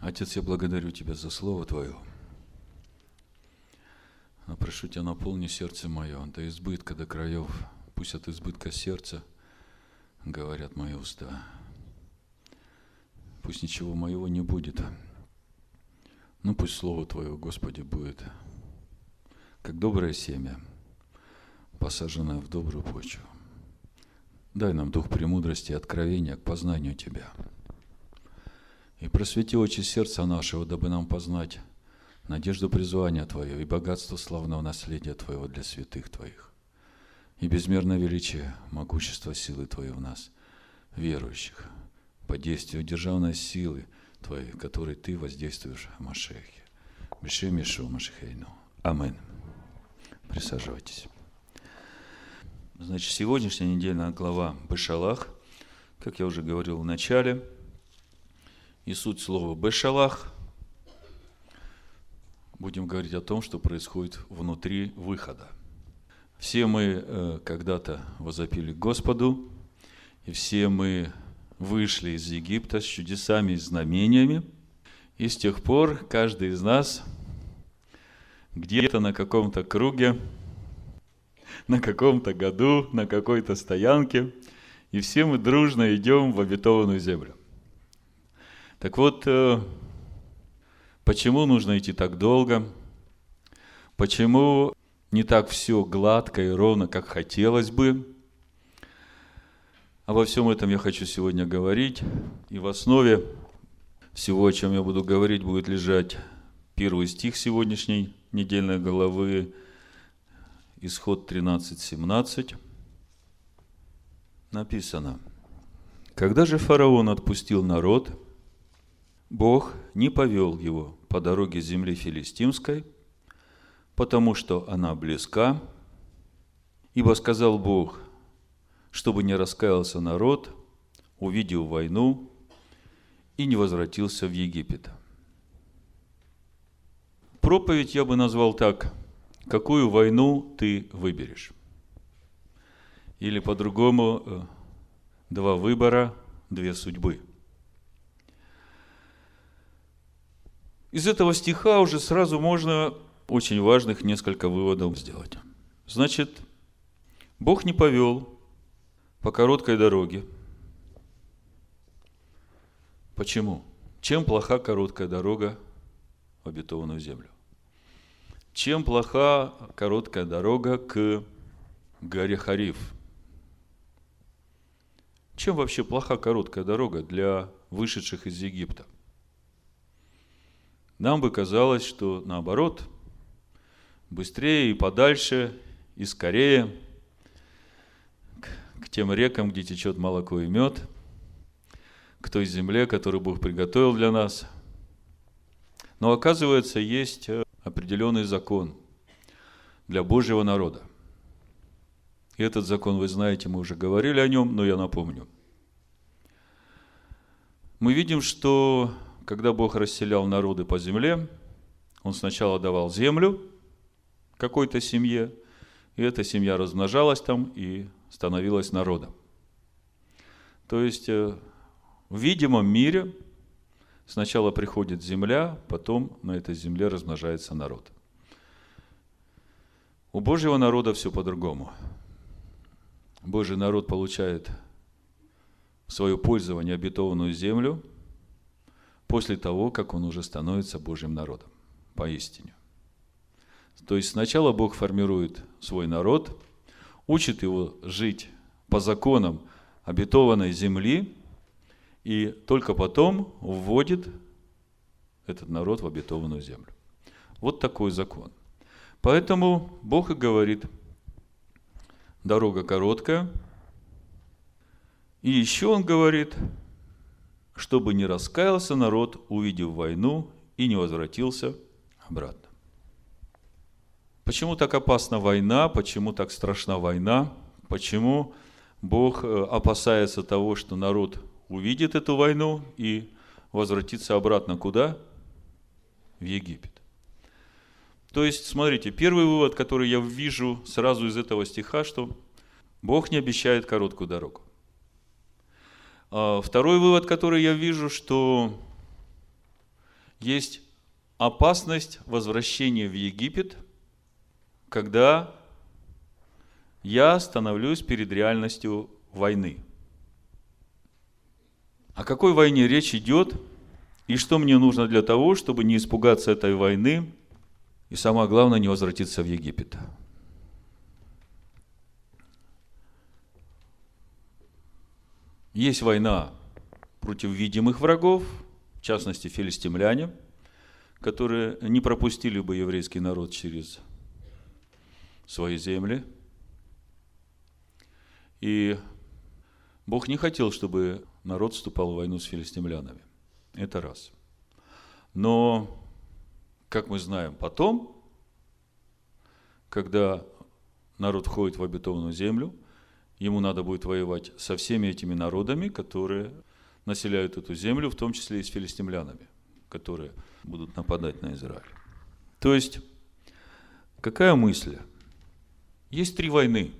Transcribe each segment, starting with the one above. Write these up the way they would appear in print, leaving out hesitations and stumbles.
Отец, я благодарю Тебя за Слово Твое. Прошу Тебя, наполни сердце мое до избытка, до краев. Пусть от избытка сердца говорят мои уста. Пусть ничего моего не будет. Но пусть Слово Твое, Господи, будет как доброе семя, посаженное в добрую почву. Дай нам дух премудрости и откровения к познанию Тебя. И просвети очи сердца нашего, дабы нам познать надежду призвания Твое и богатство славного наследия Твоего для святых Твоих, и безмерное величие, могущество силы Твоей в нас, верующих, по действию державной силы Твоей, которой Ты воздействуешь в Машехе. Бешем Иешуа Машехейну. Амин. Присаживайтесь. Значит, сегодняшняя недельная глава Бешалах, как я уже говорил в начале, и суть слова Бешалах, будем говорить о том, что происходит внутри выхода. Все мы когда-то возопили к Господу, и все мы вышли из Египта с чудесами и знамениями, и с тех пор каждый из нас где-то на каком-то круге, на каком-то году, на какой-то стоянке, и все мы дружно идем в обетованную землю. Так вот, почему нужно идти так долго? Почему не так все гладко и ровно, как хотелось бы? Обо всем этом я хочу сегодня говорить. И в основе всего, о чем я буду говорить, будет лежать первый стих сегодняшней недельной главы, Исход 13:17. Написано: «Когда же фараон отпустил народ, Бог не повел его по дороге земли филистимской, потому что она близка, ибо сказал Бог, чтобы не раскаялся народ, увидев войну, и не возвратился в Египет». Проповедь я бы назвал так: какую войну ты выберешь? Или по-другому, два выбора, две судьбы. Из этого стиха уже сразу можно очень важных несколько выводов сделать. Значит, Бог не повел по короткой дороге. Почему? Чем плоха короткая дорога в обетованную землю? Чем плоха короткая дорога к горе Хариф? Чем вообще плоха короткая дорога для вышедших из Египта? Нам бы казалось, что наоборот, быстрее и подальше, и скорее к тем рекам, где течет молоко и мед, к той земле, которую Бог приготовил для нас. Но оказывается, есть определенный закон для Божьего народа. И этот закон, вы знаете, мы уже говорили о нем, но я напомню. Мы видим, что когда Бог расселял народы по земле, Он сначала давал землю какой-то семье, и эта семья размножалась там и становилась народом. То есть в видимом мире сначала приходит земля, потом на этой земле размножается народ. У Божьего народа все по-другому. Божий народ получает в свое пользование обетованную землю после того, как он уже становится Божьим народом, поистине. То есть сначала Бог формирует свой народ, учит его жить по законам обетованной земли, и только потом вводит этот народ в обетованную землю. Вот такой закон. Поэтому Бог и говорит: дорога короткая. И еще Он говорит, чтобы не раскаялся народ, увидев войну, и не возвратился обратно. Почему так опасна война? Почему так страшна война? Почему Бог опасается того, что народ увидит эту войну и возвратится обратно куда? В Египет. То есть, смотрите, первый вывод, который я вижу сразу из этого стиха, что Бог не обещает короткую дорогу. Второй вывод, который я вижу, что есть опасность возвращения в Египет, когда я становлюсь перед реальностью войны. О какой войне речь идет, и что мне нужно для того, чтобы не испугаться этой войны, и самое главное, не возвратиться в Египет? Есть война против видимых врагов, в частности, филистимляне, которые не пропустили бы еврейский народ через свои земли. И Бог не хотел, чтобы народ вступал в войну с филистимлянами. Это раз. Но, как мы знаем, потом, когда народ входит в обетованную землю, ему надо будет воевать со всеми этими народами, которые населяют эту землю, в том числе и с филистимлянами, которые будут нападать на Израиль. То есть, какая мысль? Есть 3 войны.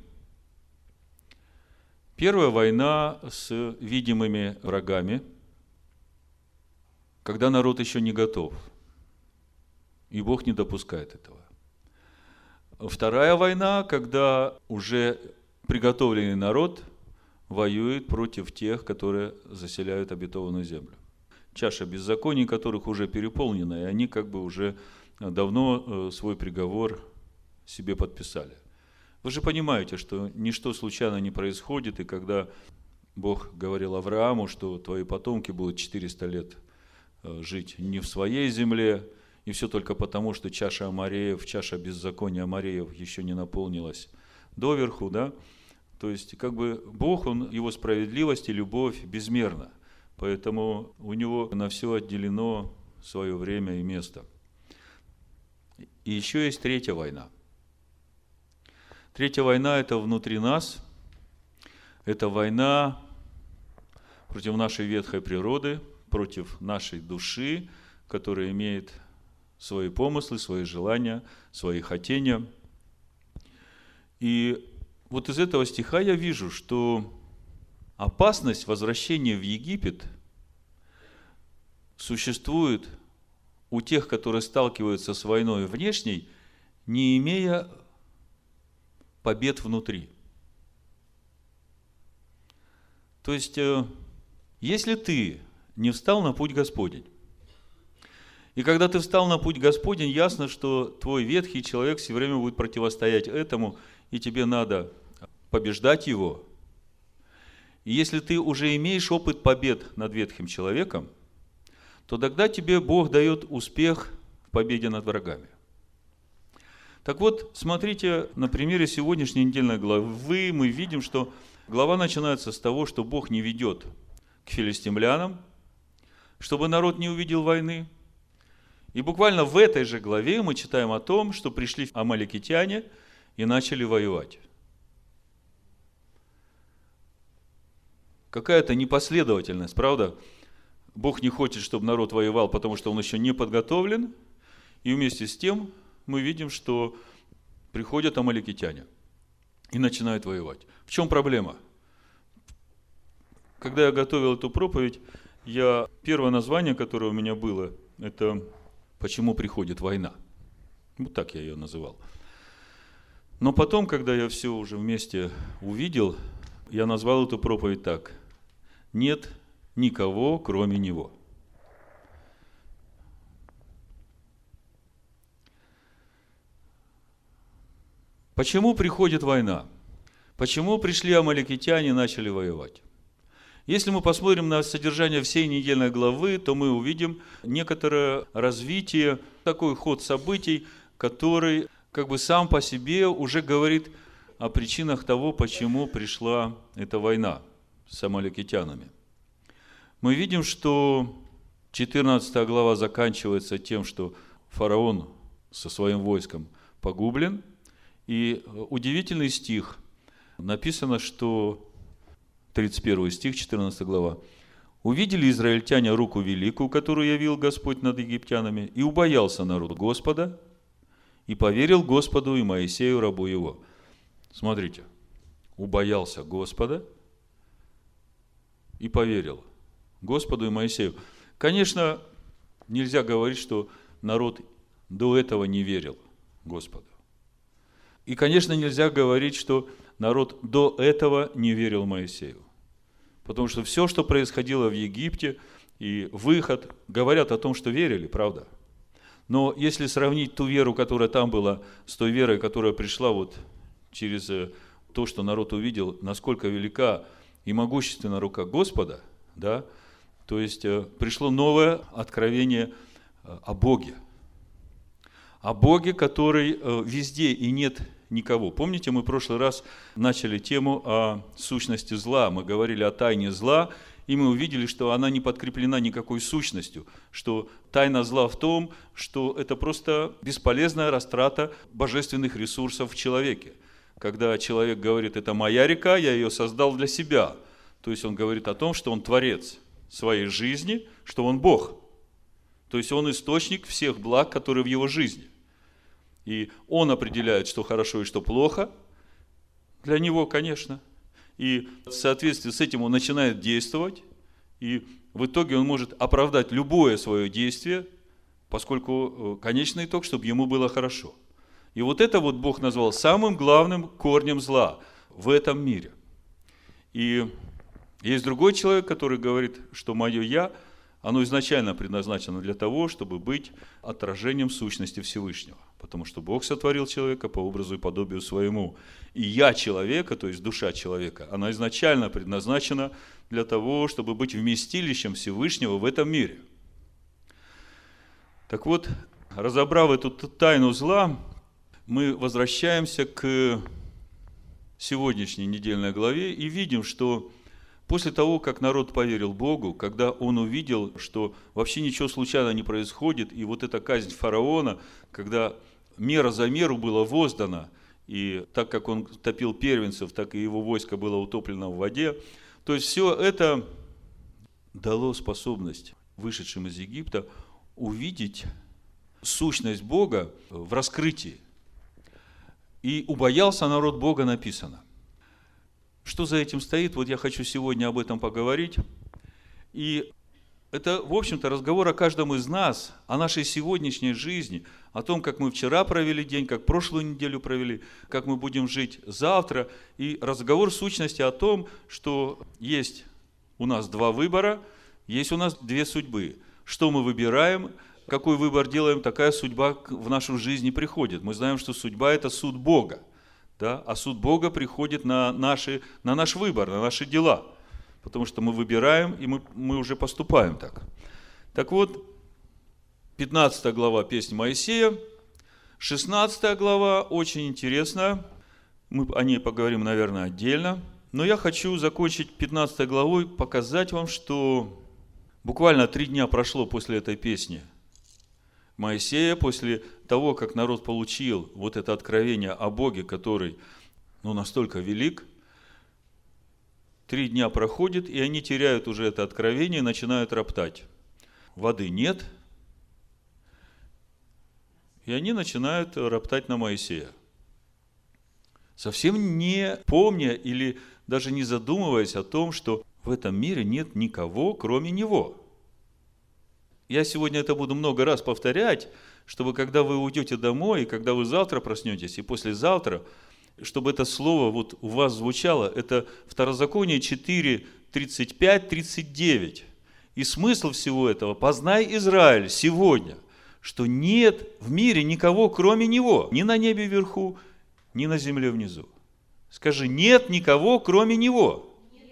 Первая война с видимыми врагами, когда народ еще не готов, и Бог не допускает этого. Вторая война, когда уже приготовленный народ воюет против тех, которые заселяют обетованную землю. Чаша беззаконий, которых уже переполнена, и они как бы уже давно свой приговор себе подписали. Вы же понимаете, что ничто случайно не происходит, и когда Бог говорил Аврааму, что твои потомки будут 400 лет жить не в своей земле, и все только потому, что чаша Амореев, чаша беззакония Амореев еще не наполнилась доверху, да? То есть, как бы Бог, его справедливость и любовь безмерна, поэтому у него на все отделено свое время и место. И еще есть 3-я война. 3-я война – это внутри нас, это война против нашей ветхой природы, против нашей души, которая имеет свои помыслы, свои желания, свои хотения. И вот из этого стиха я вижу, что опасность возвращения в Египет существует у тех, которые сталкиваются с войной внешней, не имея побед внутри. То есть, если ты не встал на путь Господень, и когда ты встал на путь Господень, ясно, что твой ветхий человек все время будет противостоять этому, и тебе надо побеждать его. И если ты уже имеешь опыт побед над ветхим человеком, то тогда тебе Бог дает успех в победе над врагами. Так вот, смотрите, на примере сегодняшней недельной главы мы видим, что глава начинается с того, что Бог не ведет к филистимлянам, чтобы народ не увидел войны. И буквально в этой же главе мы читаем о том, что пришли амаликитяне и начали воевать. Какая-то непоследовательность, правда? Бог не хочет, чтобы народ воевал, потому что он еще не подготовлен. И вместе с тем мы видим, что приходят амаликитяне и начинают воевать. В чем проблема? Когда я готовил эту проповедь, первое название, которое у меня было, это «Почему приходит война?». Вот так я ее называл. Но потом, когда я все уже вместе увидел, я назвал эту проповедь так: «Нет никого, кроме Него». Почему приходит война? Почему пришли амаликитяне и начали воевать? Если мы посмотрим на содержание всей недельной главы, то мы увидим некоторое развитие, такой ход событий, который как бы сам по себе уже говорит о причинах того, почему пришла эта война с амаликитянами. Мы видим, что 14 глава заканчивается тем, что фараон со своим войском погублен. И удивительный стих. Написано, что 31 стих, 14 глава. «Увидели израильтяне руку великую, которую явил Господь над египтянами, и убоялся народ Господа, и поверил Господу и Моисею, рабу его». Смотрите, убоялся Господа и поверил Господу и Моисею. Конечно, Нельзя говорить, что народ до этого не верил Господу. И, конечно, нельзя говорить, что народ до этого не верил Моисею. Потому что все, что происходило в Египте, и выход, говорят о том, что верили, правда? Но если сравнить ту веру, которая там была, с той верой, которая пришла вот через то, что народ увидел, насколько велика и могущественна рука Господа, да, то есть пришло новое откровение о Боге. О Боге, который везде и нет никого. Помните, мы в прошлый раз начали тему о сущности зла. Мы говорили о тайне зла, и мы увидели, что она не подкреплена никакой сущностью, что тайна зла в том, что это просто бесполезная растрата божественных ресурсов в человеке. Когда человек говорит, это моя река, я ее создал для себя. То есть он говорит о том, что он творец своей жизни, что он Бог. То есть он источник всех благ, которые в его жизни. И он определяет, что хорошо и что плохо. Для него, конечно. И в соответствии с этим он начинает действовать. И в итоге он может оправдать любое свое действие, поскольку конечный итог, чтобы ему было хорошо. И вот это вот Бог назвал самым главным корнем зла в этом мире. И есть другой человек, который говорит, что мое «я», оно изначально предназначено для того, чтобы быть отражением сущности Всевышнего. Потому что Бог сотворил человека по образу и подобию своему. И «я» человека, то есть душа человека, она изначально предназначена для того, чтобы быть вместилищем Всевышнего в этом мире. Так вот, разобрав эту тайну зла, мы возвращаемся к сегодняшней недельной главе и видим, что после того, как народ поверил Богу, когда он увидел, что вообще ничего случайно не происходит, и вот эта казнь фараона, когда мера за меру была воздана, и так как он топил первенцев, так и его войско было утоплено в воде, то есть все это дало способность вышедшим из Египта увидеть сущность Бога в раскрытии. И убоялся народ Бога, написано. Что за этим стоит? Вот я хочу сегодня об этом поговорить. И это, в общем-то, разговор о каждом из нас, о нашей сегодняшней жизни, о том, как мы вчера провели день, как прошлую неделю провели, как мы будем жить завтра. И разговор в сущности о том, что есть у нас два выбора, есть у нас две судьбы. Что мы выбираем, какой выбор делаем, такая судьба в нашу жизнь приходит. Мы знаем, что судьба – это суд Бога. Да? А суд Бога приходит на наш выбор, на наши дела. Потому что мы выбираем, и мы уже поступаем так. Так вот, 15 глава песни Моисея, 16 глава очень интересная. Мы о ней поговорим, наверное, отдельно. Но я хочу закончить 15 главой, показать вам, что буквально 3 дня прошло после этой песни Моисея, после того, как народ получил вот это откровение о Боге, который настолько велик. 3 дня проходит, и они теряют уже это откровение и начинают роптать. Воды нет, и они начинают роптать на Моисея. Совсем не помня или даже не задумываясь о том, что в этом мире нет никого, кроме него. Я сегодня это буду много раз повторять, чтобы когда вы уйдете домой, и когда вы завтра проснетесь, и послезавтра, чтобы это слово вот у вас звучало, это Второзаконие 4, 35, 39. И смысл всего этого: познай, Израиль, сегодня, что нет в мире никого, кроме него, ни на небе вверху, ни на земле внизу. Скажи, нет никого, кроме него.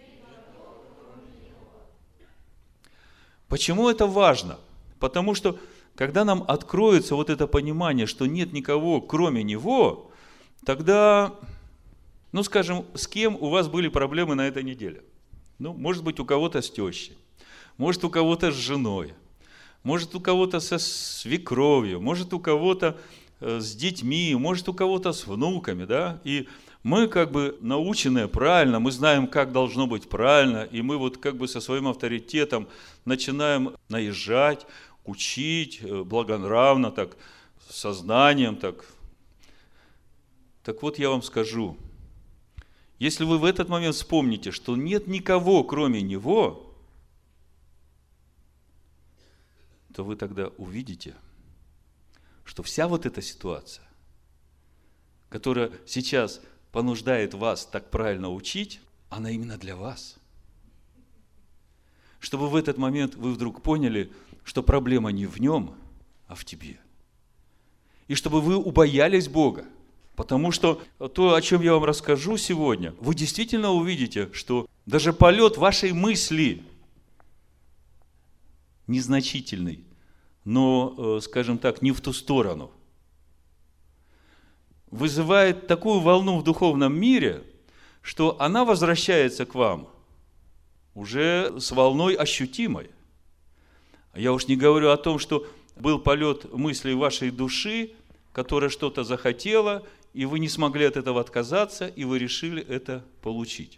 Почему это важно? Потому что, когда нам откроется вот это понимание, что нет никого, кроме него, тогда, скажем, с кем у вас были проблемы на этой неделе? Может быть, у кого-то с тещей, может, у кого-то с женой, может, у кого-то со свекровью, может, у кого-то с детьми, может, у кого-то с внуками, да? И мы наученные правильно, мы знаем, как должно быть правильно, и мы со своим авторитетом начинаем наезжать, учить благонравно, так, сознанием, так. Так вот, я вам скажу, если вы в этот момент вспомните, что нет никого, кроме него, то вы тогда увидите, что вся вот эта ситуация, которая сейчас понуждает вас так правильно учить, она именно для вас. Чтобы в этот момент вы вдруг поняли, что проблема не в нем, а в тебе. И чтобы вы убоялись Бога. Потому что то, о чем я вам расскажу сегодня, вы действительно увидите, что даже полет вашей мысли незначительный, но, скажем так, не в ту сторону, вызывает такую волну в духовном мире, что она возвращается к вам уже с волной ощутимой. Я уж не говорю о том, что был полет мыслей вашей души, которая что-то захотела, и вы не смогли от этого отказаться, и вы решили это получить.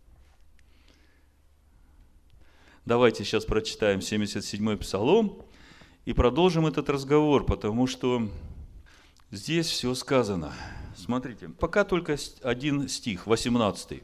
Давайте сейчас прочитаем 77-й Псалом и продолжим этот разговор, потому что здесь все сказано. Смотрите, пока только один стих, 18.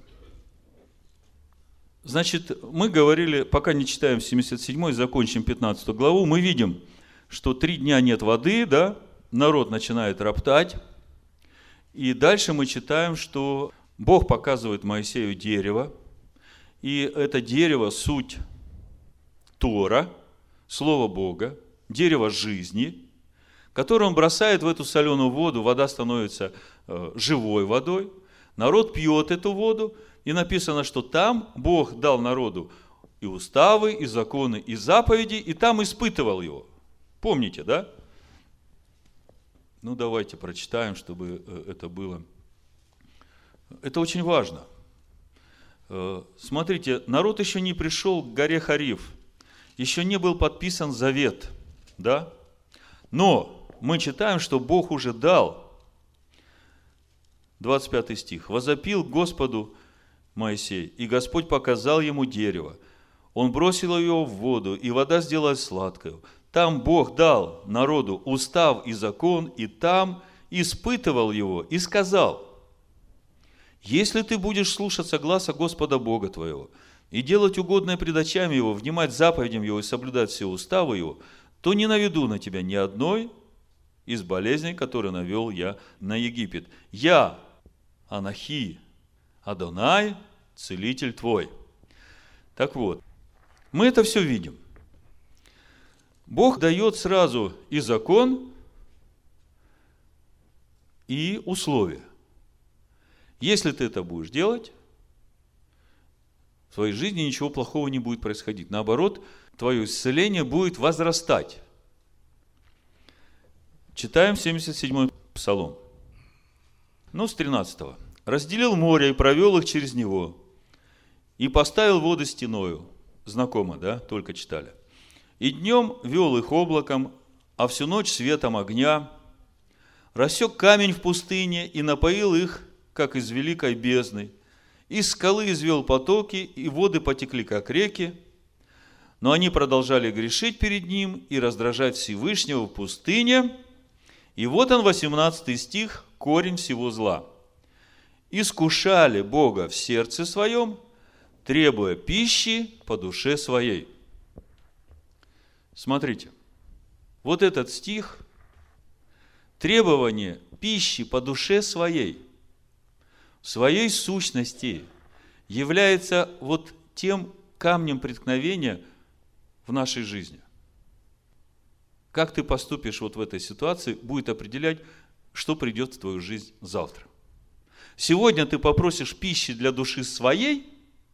Значит, мы говорили, пока не читаем 77-й, закончим 15 главу, мы видим, что 3 дня нет воды, да, народ начинает роптать. И дальше мы читаем, что Бог показывает Моисею дерево, и это дерево – суть Тора, Слово Бога, дерево жизни, которое он бросает в эту соленую воду, вода становится живой водой, народ пьет эту воду, и написано, что там Бог дал народу и уставы, и законы, и заповеди, и там испытывал его. Помните, да? Ну, давайте прочитаем, чтобы это было. Это очень важно. Смотрите, народ еще не пришел к горе Хариф, еще не был подписан завет, да? Но мы читаем, что Бог уже дал, 25 стих, «Возопил Господу Моисей, и Господь показал ему дерево. Он бросил его в воду, и вода сделалась сладкою. Там Бог дал народу устав и закон, и там испытывал его, и сказал: если ты будешь слушаться гласа Господа Бога твоего, и делать угодное пред очами его, внимать заповедям его и соблюдать все уставы его, то не наведу на тебя ни одной из болезней, которые навел я на Египет. Я, Анахи, Адонай, целитель твой». Так вот, мы это все видим. Бог дает сразу и закон, и условия. Если ты это будешь делать, в твоей жизни ничего плохого не будет происходить. Наоборот, твое исцеление будет возрастать. Читаем 77-й Псалом. С 13-го. «Разделил море и провел их через него, и поставил воды стеною». Знакомо, да? Только читали. «И днем вел их облаком, а всю ночь светом огня. Рассек камень в пустыне и напоил их, как из великой бездны. Из скалы извел потоки, и воды потекли, как реки. Но они продолжали грешить перед ним и раздражать Всевышнего в пустыне». И вот он, 18 стих, корень всего зла. «Искушали Бога в сердце своем, требуя пищи по душе своей». Смотрите, вот этот стих, требование пищи по душе своей, в своей сущности, является вот тем камнем преткновения в нашей жизни. Как ты поступишь вот в этой ситуации, будет определять, что придет в твою жизнь завтра. Сегодня ты попросишь пищи для души своей,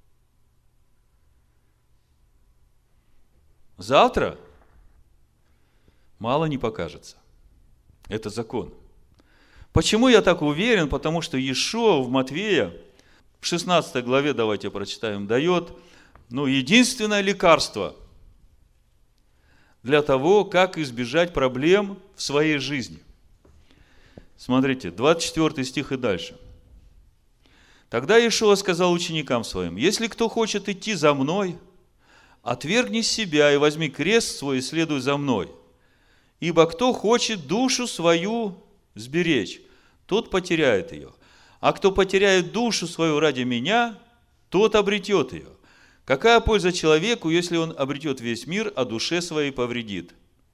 завтра мало не покажется. Это закон. Почему я так уверен? Потому что Иешуа в Матвея, в 16 главе, давайте прочитаем, дает единственное лекарство для того, как избежать проблем в своей жизни. Смотрите, 24 стих и дальше. «Тогда Иешуа сказал ученикам своим: если кто хочет идти за мной, отвергни себя и возьми крест свой и следуй за мной. Ибо кто хочет душу свою сберечь, тот потеряет ее. А кто потеряет душу свою ради меня, тот обретет ее. Какая польза человеку, если он обретет весь мир, а душе своей повредит?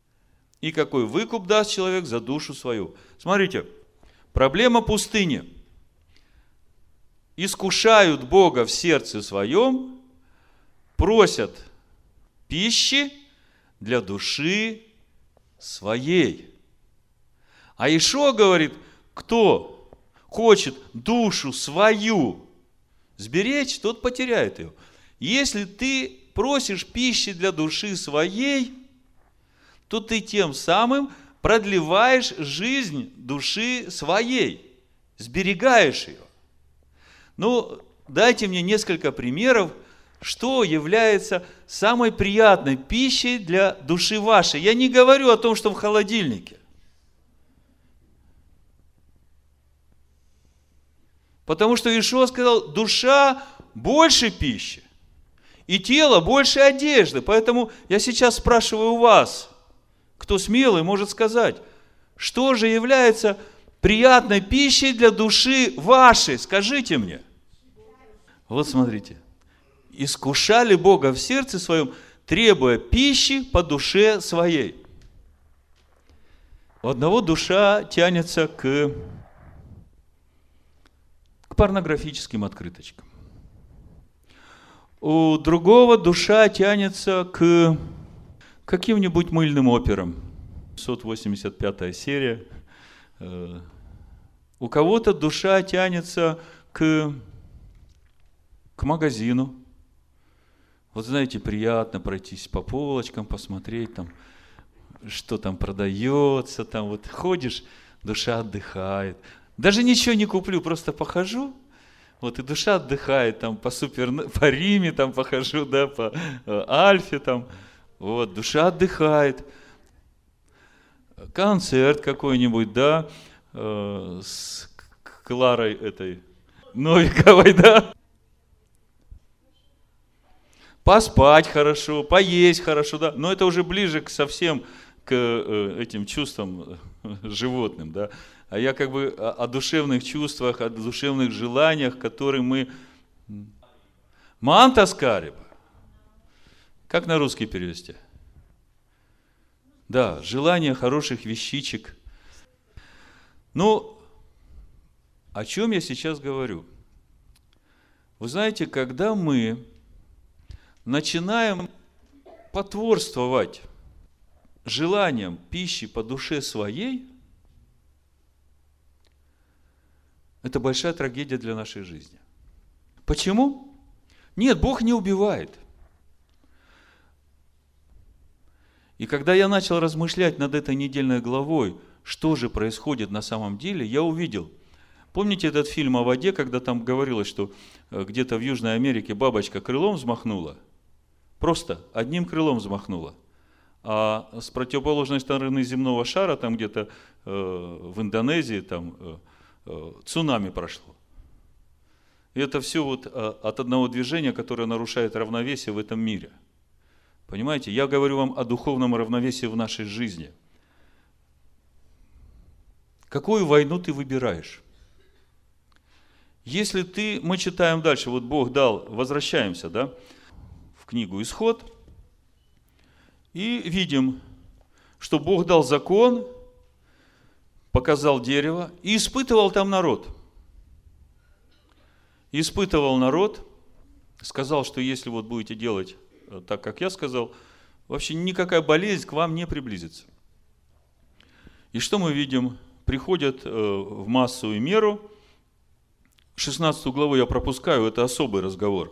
И какой выкуп даст человек за душу свою? Смотрите, проблема пустыни. Искушают Бога в сердце своем, просят пищи для души своей. А Иешуа говорит, кто хочет душу свою сберечь, тот потеряет ее. Если ты просишь пищи для души своей, то ты тем самым продлеваешь жизнь души своей, сберегаешь ее. Ну, дайте мне несколько примеров, что является самой приятной пищей для души вашей. Я не говорю о том, что в холодильнике. Потому что Иешуа сказал, душа больше пищи, и тело больше одежды. Поэтому я сейчас спрашиваю вас, кто смелый может сказать, что же является приятной пищей для души вашей? Скажите мне. Вот смотрите. Искушали Бога в сердце своем, требуя пищи по душе своей. У одного душа тянется к порнографическим открыточкам. У другого душа тянется к каким-нибудь мыльным операм. 685 серия. У кого-то душа тянется к магазину. Вот знаете, приятно пройтись по полочкам, посмотреть там, что там продается, там вот ходишь, душа отдыхает. Даже ничего не куплю, просто похожу, вот и душа отдыхает, там по Риме там похожу, да, по Альфе там, вот, душа отдыхает. Концерт какой-нибудь, да, с Кларой этой Новиковой, да. Поспать хорошо, поесть хорошо, да, но это уже ближе совсем к этим чувствам животным, да. А я как бы о душевных чувствах, о душевных желаниях, которые мы... Манта скариба. Как на русский перевести? Да, желание хороших вещичек. Ну, о чем я сейчас говорю? Вы знаете, когда мы начинаем потворствовать желаниям пищи по душе своей, это большая трагедия для нашей жизни. Почему? Нет, Бог не убивает. И когда я начал размышлять над этой недельной главой, что же происходит на самом деле, я увидел. Помните этот фильм о воде, когда там говорилось, что где-то в Южной Америке бабочка крылом взмахнула? Просто одним крылом взмахнула. А с противоположной стороны земного шара, там где-то в Индонезии, там цунами прошло. И это все вот от одного движения, которое нарушает равновесие в этом мире. Понимаете? Я говорю вам о духовном равновесии в нашей жизни. Какую войну ты выбираешь? Если мы читаем дальше, вот Бог дал, возвращаемся, да, в книгу Исход, и видим, что Бог дал закон, показал дерево и испытывал там народ. Испытывал народ, сказал, что если вот будете делать так, как я сказал, вообще никакая болезнь к вам не приблизится. И что мы видим? Приходят в массовую меру. 16 главу я пропускаю, это особый разговор.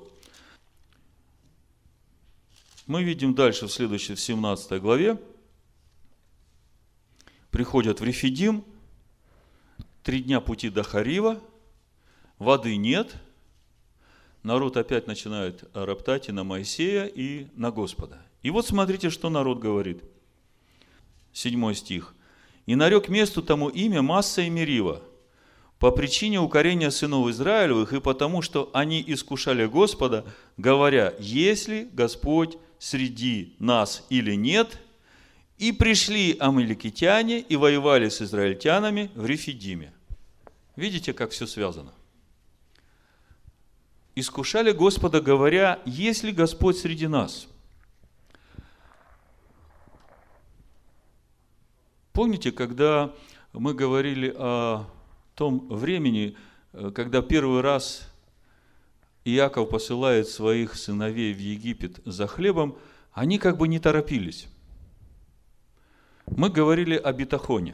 Мы видим дальше в следующей, в 17 главе. Приходят в Рефидим, 3 дня пути до Харива, воды нет, народ опять начинает роптать и на Моисея, и на Господа. И вот смотрите, что народ говорит. 7 стих. «И нарек месту тому имя Масса и Мерива, по причине укорения сынов Израилевых, и потому, что они искушали Господа, говоря, есть Господь среди нас или нет, и пришли амаликитяне и воевали с израильтянами в Рефидиме». Видите, как все связано? Искушали Господа, говоря, есть ли Господь среди нас? Помните, когда мы говорили о том времени, когда первый раз Иаков посылает своих сыновей в Египет за хлебом, они как бы не торопились. Мы говорили о битахоне.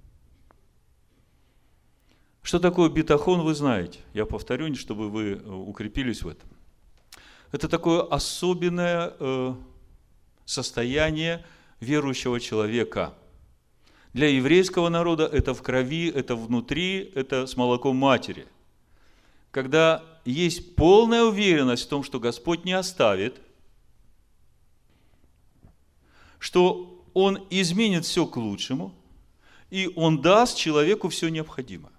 Что такое битахон, вы знаете. Я повторю, чтобы вы укрепились в этом. Это такое особенное состояние верующего человека. Для еврейского народа это в крови, это внутри, это с молоком матери. Когда есть полная уверенность в том, что Господь не оставит, что Он изменит все к лучшему, и Он даст человеку все необходимое.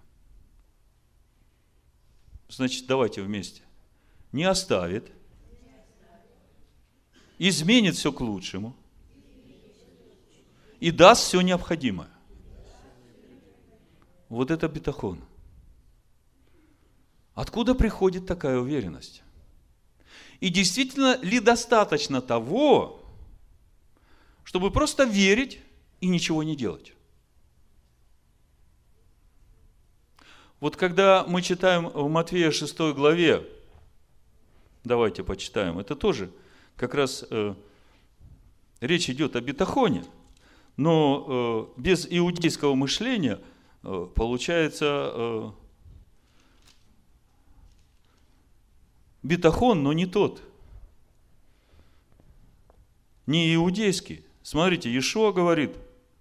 Значит, давайте вместе. Не оставит, изменит все к лучшему и даст все необходимое. Вот это битахон. Откуда приходит такая уверенность? И действительно ли достаточно того, чтобы просто верить и ничего не делать? Вот когда мы читаем в Матфея 6 главе, давайте почитаем, это тоже как раз речь идет о битахоне, но без иудейского мышления получается битахон, но не тот, не иудейский. Смотрите, Иешуа говорит,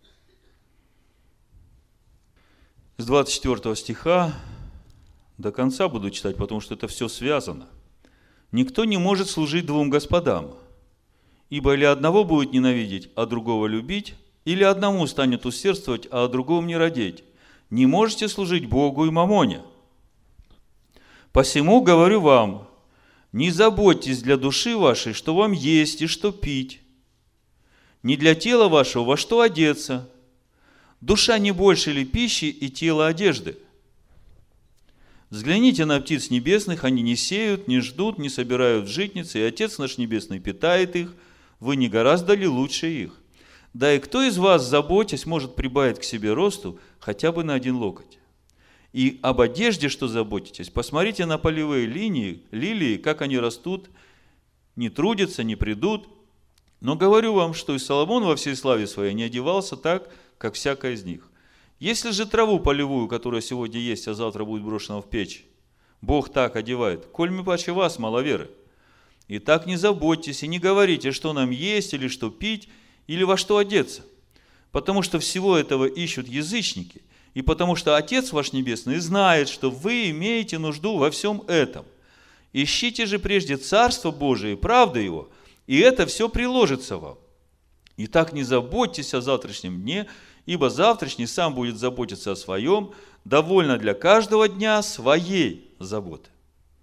с 24 стиха до конца буду читать, потому что это все связано. «Никто не может служить двум господам, ибо или одного будет ненавидеть, а другого любить, или одному станет усердствовать, а о другом не радеть. Не можете служить Богу и мамоне. Посему говорю вам, не заботьтесь для души вашей, что вам есть и что пить, не для тела вашего, во что одеться. Душа не больше ли пищи и тело одежды? Взгляните на птиц небесных, они не сеют, не ждут, не собирают в житницы, и Отец наш Небесный питает их. Вы не гораздо ли лучше их? Да и кто из вас, заботясь, может прибавить к себе росту хотя бы на 1 локоть? И об одежде, что заботитесь, посмотрите на полевые лилии, как они растут, не трудятся, не придут. Но говорю вам, что и Соломон во всей славе своей не одевался так, как всякая из них. Если же траву полевую, которая сегодня есть, а завтра будет брошена в печь, Бог так одевает, коль мы паче вас, маловеры. И так не заботьтесь и не говорите, что нам есть, или что пить, или во что одеться. Потому что всего этого ищут язычники, и потому что Отец ваш Небесный знает, что вы имеете нужду во всем этом. Ищите же прежде Царство Божие и правду Его, и это все приложится вам. Итак, не заботьтесь о завтрашнем дне, ибо завтрашний сам будет заботиться о своем, довольно для каждого дня своей заботы.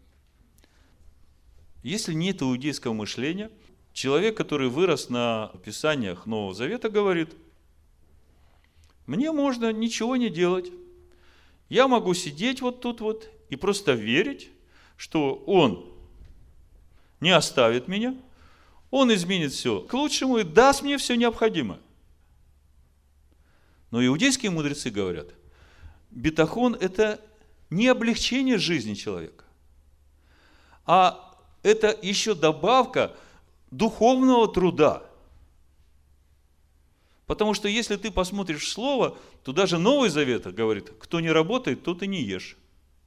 Если нет иудейского мышления, человек, который вырос на писаниях Нового Завета, говорит, мне можно ничего не делать. Я могу сидеть вот тут вот и просто верить, что Он не оставит меня, Он изменит все к лучшему и даст мне все необходимое. Но иудейские мудрецы говорят, битахон – это не облегчение жизни человека, а это еще добавка духовного труда. Потому что если ты посмотришь в Слово, то даже Новый Завет говорит, кто не работает, тот и не ешь.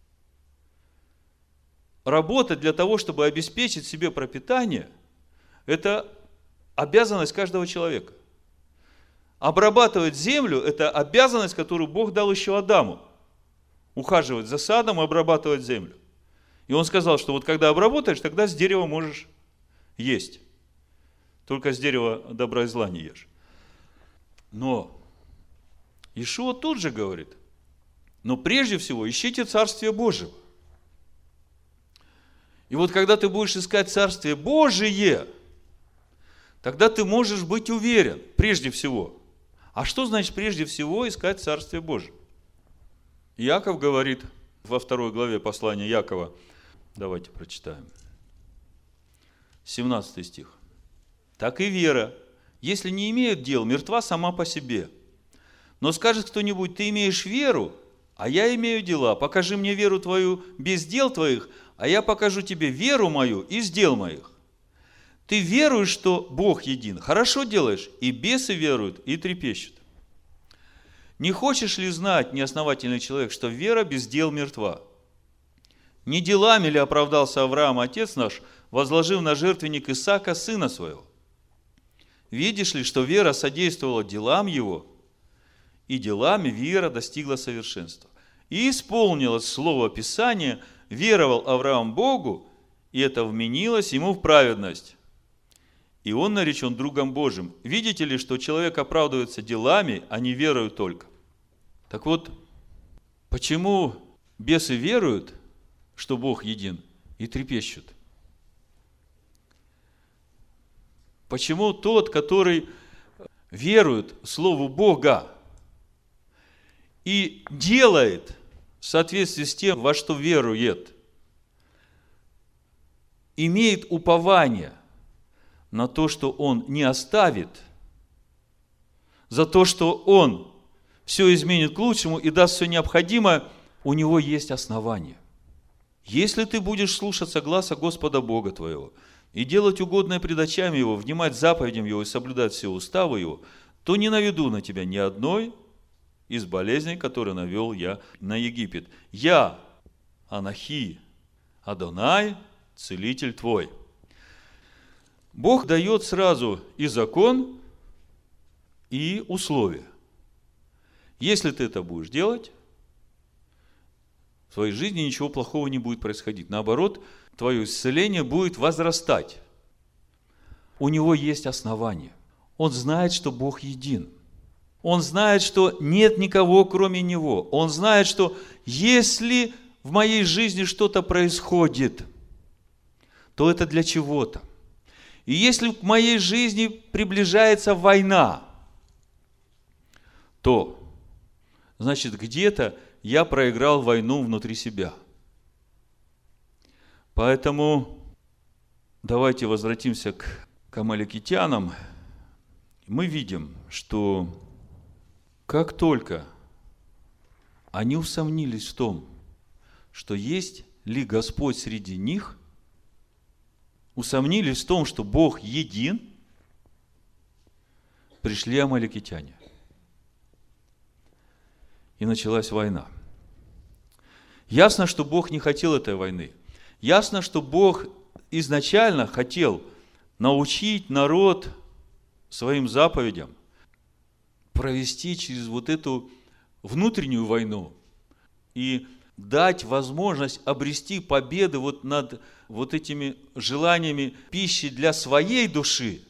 Работать для того, чтобы обеспечить себе пропитание, это обязанность каждого человека. Обрабатывать землю – это обязанность, которую Бог дал еще Адаму. Ухаживать за садом и обрабатывать землю. И он сказал, что вот когда обработаешь, тогда с дерева можешь есть. Только с дерева добра и зла не ешь. Но Иешуа тут же говорит, но прежде всего ищите Царствие Божие. И вот когда ты будешь искать Царствие Божие, тогда ты можешь быть уверен, прежде всего. А что значит прежде всего искать Царствие Божие? Иаков говорит во 2 главе послания Иакова, давайте прочитаем, 17 стих. Так и вера, если не имеет дел, мертва сама по себе. Но скажет кто-нибудь: ты имеешь веру, а я имею дела. Покажи мне веру твою без дел твоих, а я покажу тебе веру мою из дел моих. Ты веруешь, что Бог един. Хорошо делаешь. И бесы веруют, и трепещут. Не хочешь ли знать, неосновательный человек, что вера без дел мертва? Не делами ли оправдался Авраам, отец наш, возложив на жертвенник Исаака, сына своего? Видишь ли, что вера содействовала делам его, и делами вера достигла совершенства. И исполнилось слово Писания: веровал Авраам Богу, и это вменилось ему в праведность. И он наречен другом Божьим. Видите ли, что человек оправдывается делами, а не верою только? Так вот, почему бесы веруют, что Бог един, и трепещут? Почему тот, который верует Слову Бога и делает в соответствии с тем, во что верует, имеет упование на то, что он не оставит, за то, что он все изменит к лучшему и даст все необходимое, у него есть основание. Если ты будешь слушаться гласа Господа Бога твоего и делать угодное пред очами Его, внимать заповедям Его и соблюдать все уставы Его, то не наведу на тебя ни одной из болезней, которые навел я на Египет. Я, Анахи, Адонай, целитель твой. Бог дает сразу и закон, и условия. Если ты это будешь делать, в твоей жизни ничего плохого не будет происходить. Наоборот, твое исцеление будет возрастать. У него есть основание. Он знает, что Бог един. Он знает, что нет никого, кроме Него. Он знает, что если в моей жизни что-то происходит, то это для чего-то. И если в моей жизни приближается война, то, значит, где-то я проиграл войну внутри себя. Поэтому давайте возвратимся к амаликитянам. Мы видим, что как только они усомнились в том, что есть ли Господь среди них, усомнились в том, что Бог един, пришли амаликитяне. И началась война. Ясно, что Бог не хотел этой войны. Ясно, что Бог изначально хотел научить народ своим заповедям, провести через вот эту внутреннюю войну и дать возможность обрести победы вот над вот этими желаниями пищи для своей души.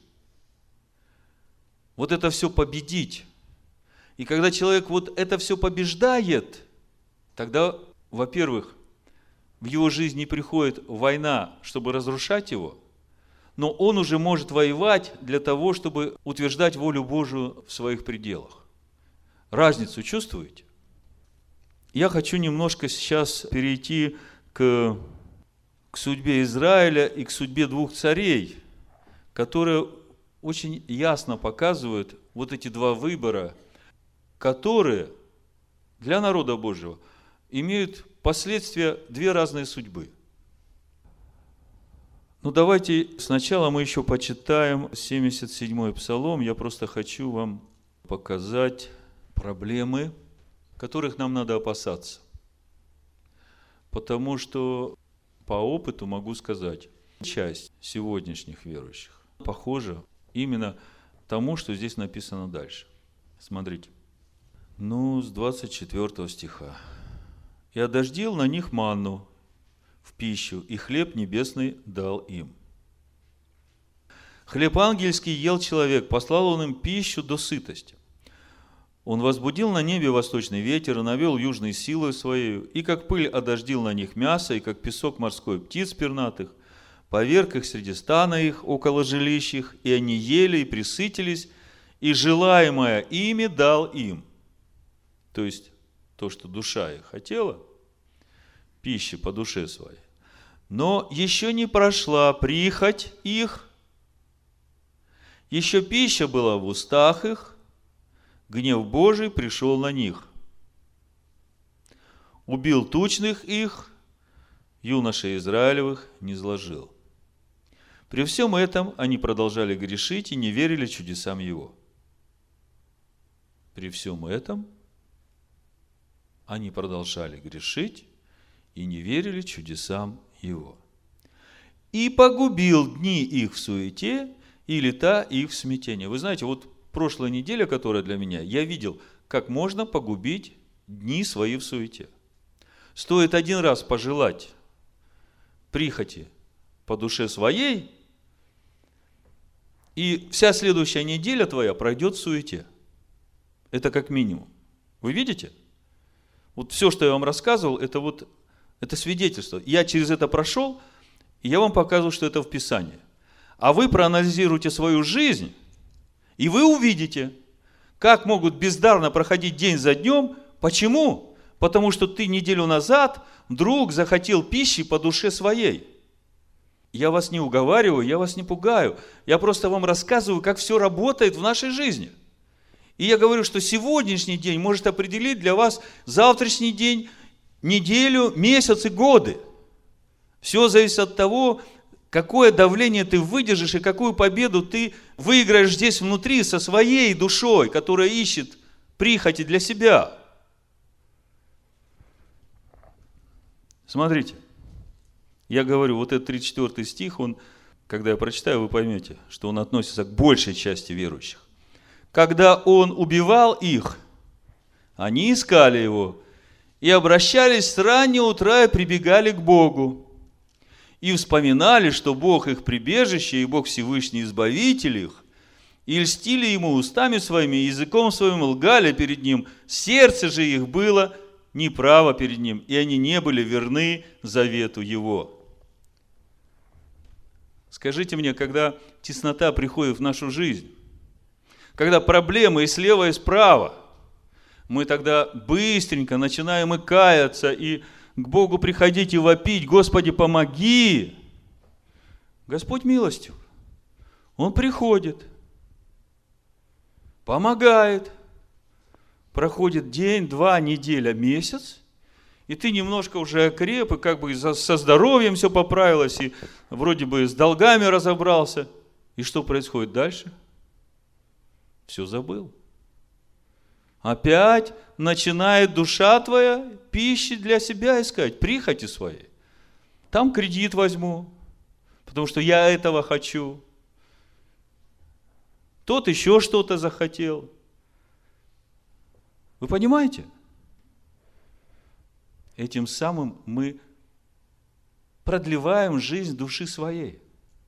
Вот это все победить. И когда человек вот это все побеждает, тогда, во-первых, в его жизни приходит война, чтобы разрушать его, но он уже может воевать для того, чтобы утверждать волю Божию в своих пределах. Разницу чувствуете? Я хочу немножко сейчас перейти к судьбе Израиля и к судьбе двух царей, которые очень ясно показывают вот эти два выбора, которые для народа Божьего имеют последствия две разные судьбы. Ну, давайте сначала мы еще почитаем 77-й Псалом. Я просто хочу вам показать проблемы, которых нам надо опасаться. Потому что по опыту могу сказать, часть сегодняшних верующих похожа именно тому, что здесь написано дальше. Смотрите. С 24 стиха. «И одождил на них манну в пищу, и хлеб небесный дал им. Хлеб ангельский ел человек, послал он им пищу до сытости. Он возбудил на небе восточный ветер и навел южной силой своей, и как пыль одождил на них мясо, и как песок морской птиц пернатых, поверг их среди стана их около жилищ их, и они ели и присытились, и желаемое ими дал им». То есть, то, что душа их хотела, пищи по душе своей. Но еще не прошла прихоть их, еще пища была в устах их, гнев Божий пришел на них. Убил тучных их, юношей Израилевых низложил. При всем этом они продолжали грешить и не верили чудесам Его. При всем этом они продолжали грешить и не верили чудесам Его. И погубил дни их в суете и лета их в смятении. Вы знаете, вот прошлая неделя, которая для меня, я видел, как можно погубить дни свои в суете. Стоит один раз пожелать прихоти по душе своей, и вся следующая неделя твоя пройдет в суете. Это как минимум. Вы видите? Вот все, что я вам рассказывал, это свидетельство. Я через это прошел, и я вам показываю, что это в Писании. А вы проанализируйте свою жизнь, и вы увидите, как могут бездарно проходить день за днем. Почему? Потому что ты неделю назад вдруг захотел пищи по душе своей. Я вас не уговариваю, я вас не пугаю. Я просто вам рассказываю, как все работает в нашей жизни. И я говорю, что сегодняшний день может определить для вас завтрашний день, неделю, месяц и годы. Все зависит от того, какое давление ты выдержишь и какую победу ты выиграешь здесь внутри со своей душой, которая ищет прихоти для себя. Смотрите, я говорю, вот этот 34 стих, когда я прочитаю, вы поймете, что он относится к большей части верующих. Когда он убивал их, они искали его и обращались с раннего утра и прибегали к Богу. И вспоминали, что Бог их прибежище и Бог Всевышний Избавитель их, и льстили ему устами своими, и языком своим лгали перед ним, сердце же их было неправо перед ним, и они не были верны завету его. Скажите мне, когда теснота приходит в нашу жизнь, когда проблемы и слева, и справа, мы тогда быстренько начинаем и каяться, и к Богу приходить и вопить: Господи, помоги! Господь милостив. Он приходит, помогает. Проходит день, 2, неделя, месяц, и ты немножко уже окреп, и как бы со здоровьем все поправилось, и вроде бы с долгами разобрался. И что происходит дальше? Все забыл. Опять начинает душа твоя пищи для себя искать, прихоти своей. Там кредит возьму, потому что я этого хочу. Тот еще что-то захотел. Вы понимаете? Этим самым мы продлеваем жизнь души своей.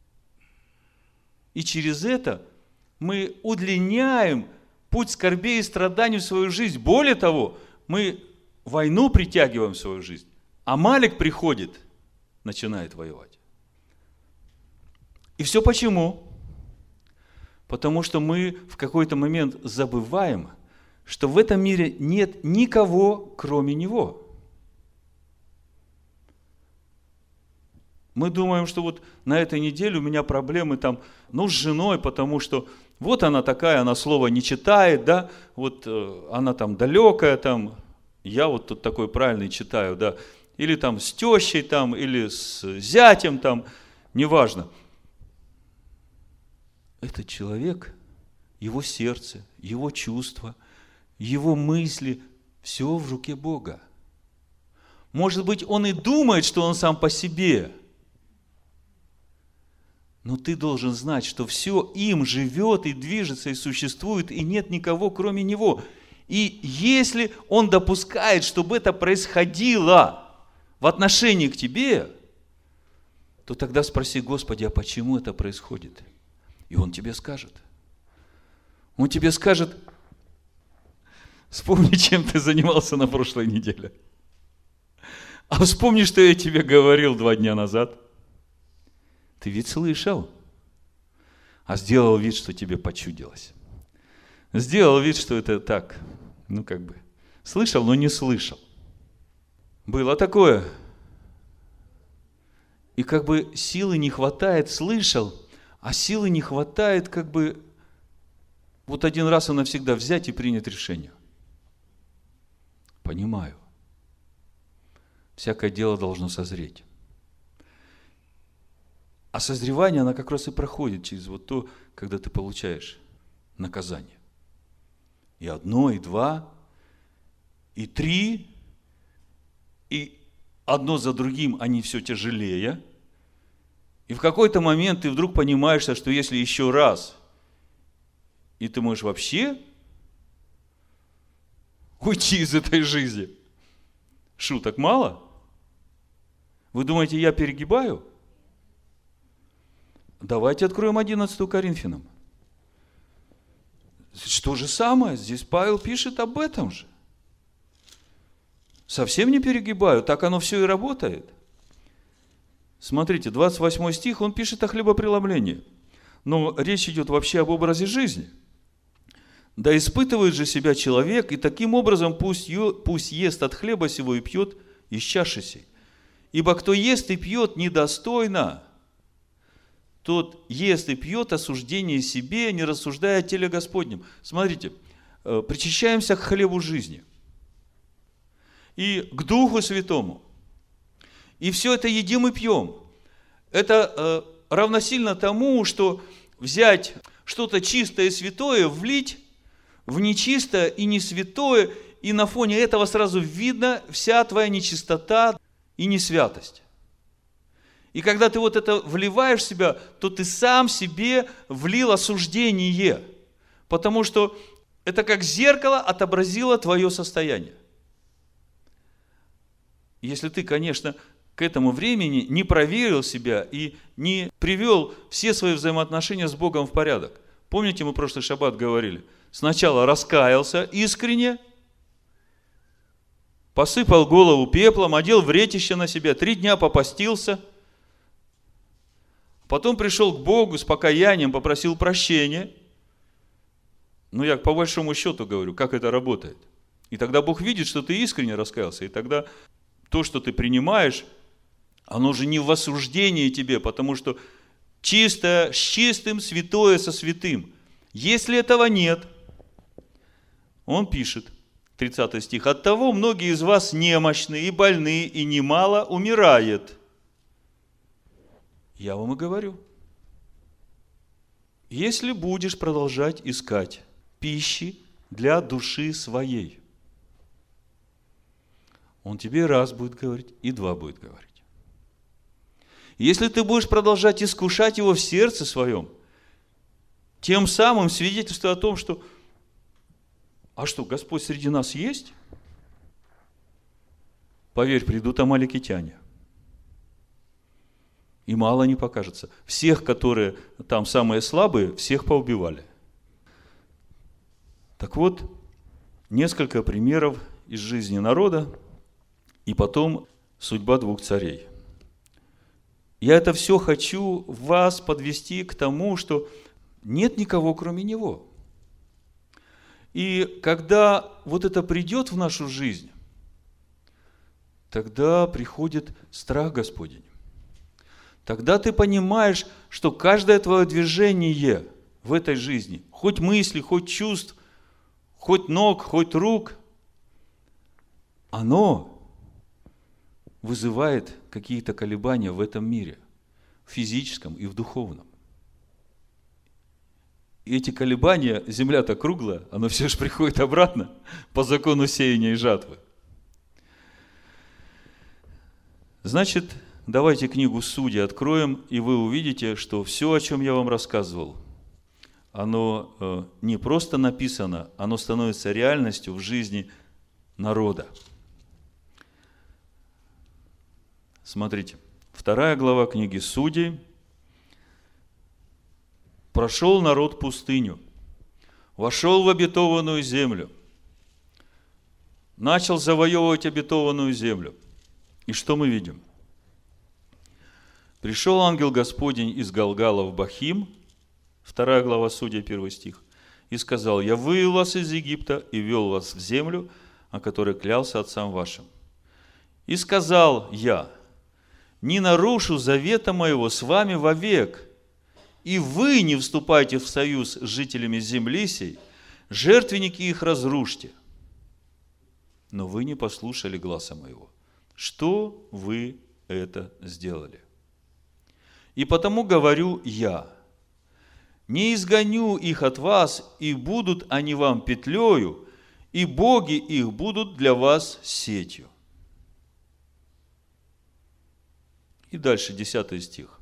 И через это мы удлиняем путь скорбей и страданий в свою жизнь. Более того, мы войну притягиваем в свою жизнь. Амалик приходит, начинает воевать. И все почему? Потому что мы в какой-то момент забываем, что в этом мире нет никого, кроме Него. Мы думаем, что вот на этой неделе у меня проблемы там, с женой, потому что вот она такая, она слова не читает, да, вот она там далекая, там, я вот тут такой правильный читаю, да, или там с тещей там, или с зятем там, неважно. Этот человек, его сердце, его чувства, его мысли, все в руке Бога. Может быть, он и думает, что он сам по себе, но ты должен знать, что все им живет и движется и существует, и нет никого, кроме Него. И если Он допускает, чтобы это происходило в отношении к тебе, то тогда спроси: Господи, а почему это происходит? И Он тебе скажет. Он тебе скажет: вспомни, чем ты занимался на прошлой неделе. А вспомни, что я тебе говорил 2 дня назад. Ты ведь слышал, а сделал вид, что тебе почудилось. Сделал вид, что это так, слышал, но не слышал. Было такое. И силы не хватает, слышал, а силы не хватает Вот один раз и навсегда взять и принять решение. Понимаю. Всякое дело должно созреть. А созревание, оно как раз и проходит через вот то, когда ты получаешь наказание. И 1, и 2, и 3, и одно за другим они все тяжелее. И в какой-то момент ты вдруг понимаешь, что если еще раз, и ты можешь вообще уйти из этой жизни. Шуток мало? Вы думаете, я перегибаю? Давайте откроем 11 Коринфянам. Что же самое? Здесь Павел пишет об этом же. Совсем не перегибаю, так оно все и работает. Смотрите, 28 стих, он пишет о хлебопреломлении. Но речь идет вообще об образе жизни. Да испытывает же себя человек, и таким образом пусть ест от хлеба сего и пьет из чаши сей. Ибо кто ест и пьет недостойно, тот ест и пьет осуждение себе, не рассуждая о теле Господнем. Смотрите, причащаемся к хлебу жизни и к Духу Святому. И все это едим и пьем. Это равносильно тому, что взять что-то чистое и святое, влить в нечистое и не святое, и на фоне этого сразу видно вся твоя нечистота и несвятость. И когда ты вот это вливаешь в себя, то ты сам себе влил осуждение, потому что это как зеркало отобразило твое состояние. Если ты, конечно, к этому времени не проверил себя и не привел все свои взаимоотношения с Богом в порядок. Помните, мы в прошлый шаббат говорили? Сначала раскаялся искренне, посыпал голову пеплом, одел вретище на себя, 3 дня попостился, потом пришел к Богу с покаянием, попросил прощения. Ну, я по большому счету говорю, как это работает. И тогда Бог видит, что ты искренне раскаялся, и тогда то, что ты принимаешь, оно же не в осуждении тебе, потому что чистое с чистым, святое со святым. Если этого нет, он пишет, 30 стих, «Оттого многие из вас немощны и больны, и немало умирает». Я вам и говорю. Если будешь продолжать искать пищи для души своей, он тебе раз будет говорить, и 2 будет говорить. Если ты будешь продолжать искушать его в сердце своем, тем самым свидетельство о том, что а что, Господь среди нас есть? Поверь, придут амаликитяне. И мало не покажется. Всех, которые там самые слабые, всех поубивали. Так вот, несколько примеров из жизни народа, и потом судьба 2 царей. Я это все хочу вас подвести к тому, что нет никого, кроме Него. И когда вот это придет в нашу жизнь, тогда приходит страх Господень. Тогда ты понимаешь, что каждое твое движение в этой жизни, хоть мысли, хоть чувств, хоть ног, хоть рук, оно вызывает какие-то колебания в этом мире, в физическом и в духовном. И эти колебания, земля-то круглая, оно все же приходит обратно по закону сеяния и жатвы. Значит, давайте книгу Судей откроем, и вы увидите, что все, о чем я вам рассказывал, оно не просто написано, оно становится реальностью в жизни народа. Смотрите, 2 глава книги Судей. Прошел народ пустыню, вошел в обетованную землю, начал завоевывать обетованную землю. И что мы видим? Пришел ангел Господень из Галгала в Бахим, 2 глава Судей, 1 стих, и сказал: «Я вывел вас из Египта и вел вас в землю, о которой клялся отцам вашим. И сказал я: не нарушу завета моего с вами вовек, и вы не вступайте в союз с жителями земли сей, жертвенники их разрушьте. Но вы не послушали гласа моего. Что вы это сделали? И потому говорю я, не изгоню их от вас, и будут они вам петлею, и боги их будут для вас сетью. И дальше 10 стих.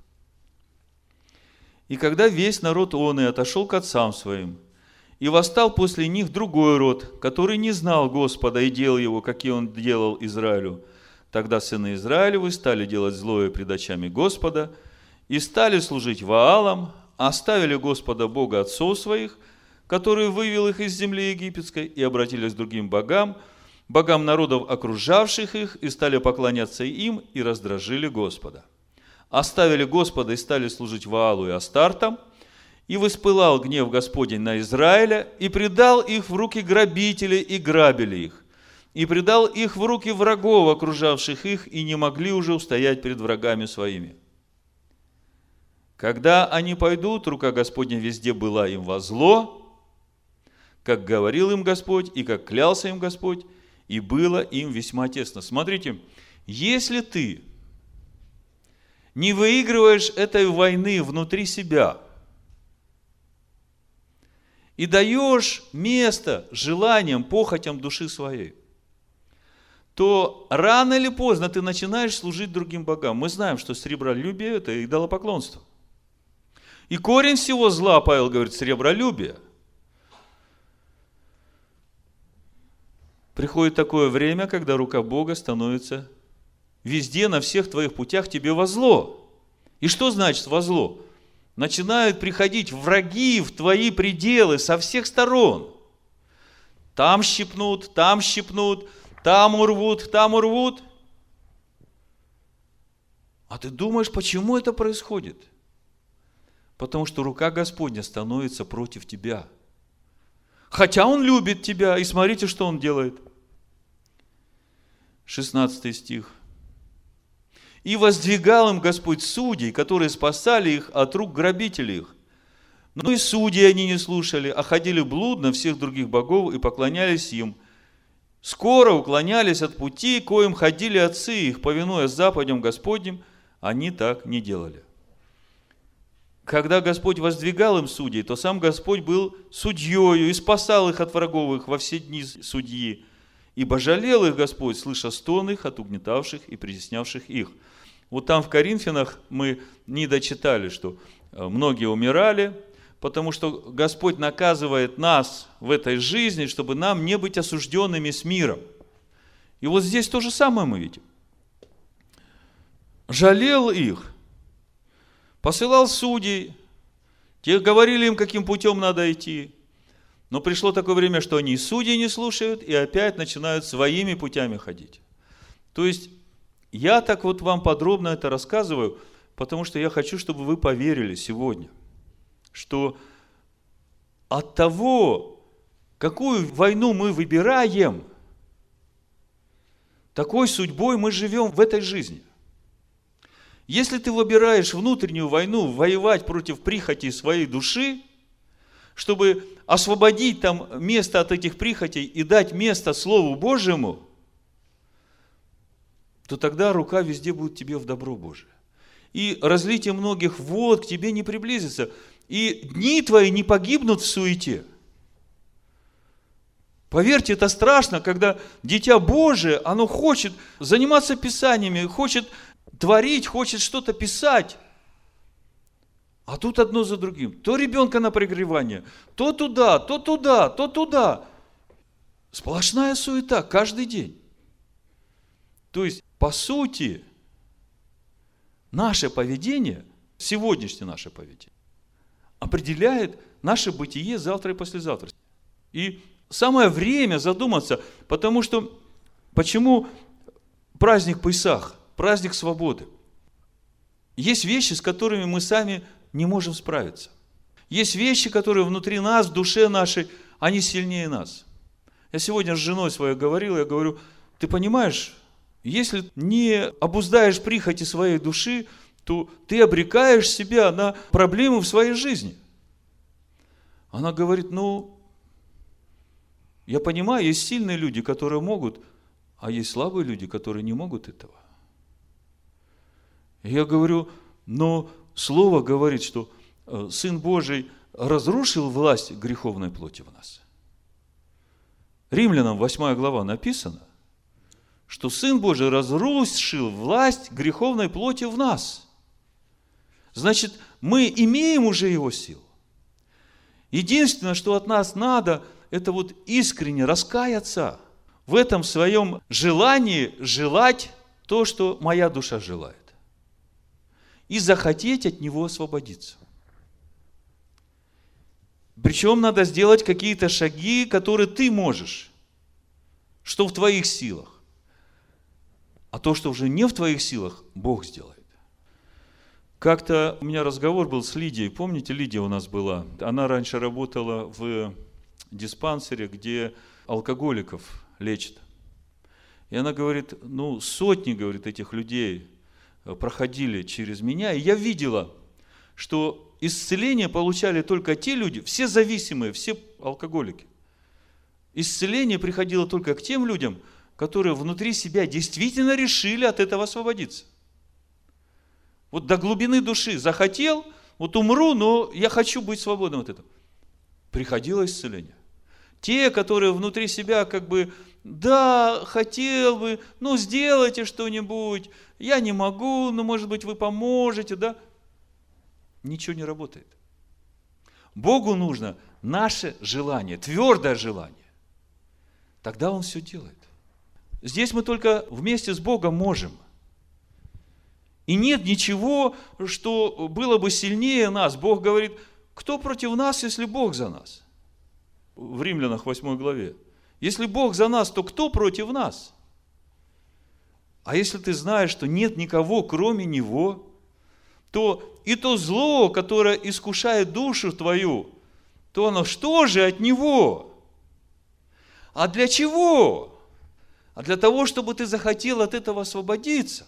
И когда весь народ он и отошел к отцам своим, и восстал после них другой род, который не знал Господа и делал его, как и он делал Израилю, тогда сыны Израилевы стали делать злое пред очами Господа, и стали служить Ваалам, оставили Господа Бога отцов своих, который вывел их из земли египетской, и обратились к другим богам, богам народов, окружавших их, и стали поклоняться им, и раздражили Господа. Оставили Господа и стали служить Ваалу и Астартам, и воспылал гнев Господень на Израиля, и предал их в руки грабителей, и грабили их, и предал их в руки врагов, окружавших их, и не могли уже устоять перед врагами своими. Когда они пойдут, рука Господня везде была им во зло, как говорил им Господь, и как клялся им Господь, и было им весьма тесно. Смотрите, если ты не выигрываешь этой войны внутри себя и даешь место желаниям, похотям души своей, то рано или поздно ты начинаешь служить другим богам. Мы знаем, что сребролюбие – это идолопоклонство. И корень всего зла, Павел говорит, сребролюбие. Приходит такое время, когда рука Бога становится везде, на всех твоих путях тебе во зло. И что значит во зло? Начинают приходить враги в твои пределы со всех сторон. Там щипнут, там урвут, там урвут. А ты думаешь, почему это происходит? Потому что рука Господня становится против тебя. Хотя Он любит тебя, и смотрите, что Он делает. 16 стих. «И воздвигал им Господь судей, которые спасали их от рук грабителей их. Но и судьи они не слушали, а ходили блудно всех других богов и поклонялись им. Скоро уклонялись от пути, коим ходили отцы их, повинуя заповедям Господним, они так не делали». Когда Господь воздвигал им судей, то сам Господь был судьею и спасал их от врагов их во все дни судьи. Ибо жалел их Господь, слыша стон их от угнетавших и притеснявших их. Вот там в Коринфянах мы не дочитали, что многие умирали, потому что Господь наказывает нас в этой жизни, чтобы нам не быть осужденными с миром. И вот здесь то же самое мы видим. Жалел их, посылал судей, те говорили им, каким путем надо идти. Но пришло такое время, что они и судей не слушают, и опять начинают своими путями ходить. То есть, я так вот вам подробно это рассказываю, потому что я хочу, чтобы вы поверили сегодня, что от того, какую войну мы выбираем, такой судьбой мы живем в этой жизни. Если ты выбираешь внутреннюю войну, воевать против прихотей своей души, чтобы освободить там место от этих прихотей и дать место Слову Божьему, то тогда рука везде будет тебе в добро Божие. И разлитие многих вод к тебе не приблизится. И дни твои не погибнут в суете. Поверьте, это страшно, когда дитя Божие, оно хочет заниматься Писаниями, хочет творить, хочет что-то писать. А тут одно за другим. То ребенка на прогревание, то туда, то туда, то туда. Сплошная суета каждый день. То есть, по сути, наше поведение, сегодняшнее наше поведение, определяет наше бытие завтра и послезавтра. И самое время задуматься, потому что, почему праздник Песах, праздник свободы? Есть вещи, с которыми мы сами не можем справиться. Есть вещи, которые внутри нас, в душе нашей, они сильнее нас. Я сегодня с женой своей говорил, я говорю, ты понимаешь, если не обуздаешь прихоти своей души, то ты обрекаешь себя на проблемы в своей жизни. Она говорит, я понимаю, есть сильные люди, которые могут, а есть слабые люди, которые не могут этого. И я говорю, но Слово говорит, что Сын Божий разрушил власть греховной плоти в нас. Римлянам 8 глава написано, что Сын Божий разрушил власть греховной плоти в нас. Значит, мы имеем уже Его силу. Единственное, что от нас надо, это вот искренне раскаяться в этом своем желании желать то, что моя душа желает. И захотеть от него освободиться. Причем надо сделать какие-то шаги, которые ты можешь, что в твоих силах. А то, что уже не в твоих силах, Бог сделает. Как-то у меня разговор был с Лидией. Помните, Лидия у нас была? Она раньше работала в диспансере, где алкоголиков лечат. И она говорит, сотни, говорит, этих людей проходили через меня. И я видела, что исцеление получали только те люди, все зависимые, все алкоголики. Исцеление приходило только к тем людям, которые внутри себя действительно решили от этого освободиться. Вот до глубины души захотел, вот умру, но я хочу быть свободным от этого. Приходило исцеление. Те, которые внутри себя да, хотел бы, сделайте что-нибудь, я не могу, может быть, вы поможете, да? Ничего не работает. Богу нужно наше желание, твердое желание. Тогда Он все делает. Здесь мы только вместе с Богом можем. И нет ничего, что было бы сильнее нас. Бог говорит, кто против нас, если Бог за нас? В Римлянах 8 главе. Если Бог за нас, то кто против нас? А если ты знаешь, что нет никого, кроме Него, то и то зло, которое искушает душу твою, то оно что же от Него? А для чего? А для того, чтобы ты захотел от этого освободиться.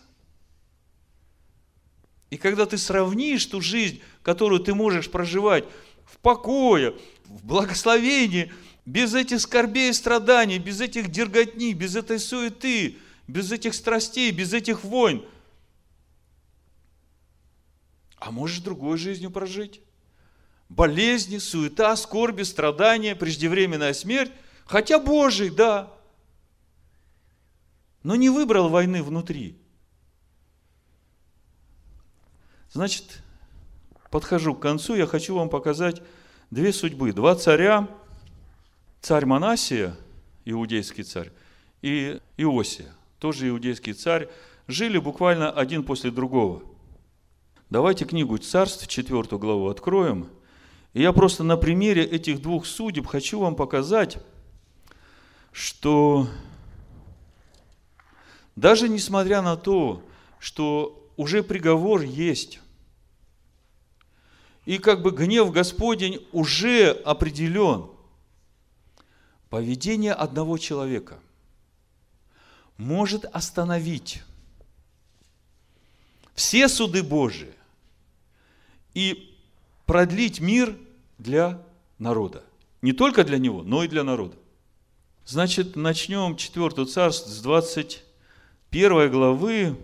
И когда ты сравнишь ту жизнь, которую ты можешь проживать в покое, в благословении, без этих скорбей и страданий, без этих дерготни, без этой суеты, без этих страстей, без этих войн, а можешь другой жизнью прожить. Болезни, суета, скорби, страдания, преждевременная смерть, хотя Божий, да, но не выбрал войны внутри. Значит, подхожу к концу, я хочу вам показать две судьбы. Два царя, царь Манассия, иудейский царь, и Иосия, тоже иудейский царь, жили буквально один после другого. Давайте книгу Царств, 4 главу откроем. И я просто на примере этих двух судеб хочу вам показать, что даже несмотря на то, что уже приговор есть, и гнев Господень уже определен, поведение одного человека может остановить все суды Божии и продлить мир для народа. Не только для него, но и для народа. Значит, начнем 4 Царств с 21 главы.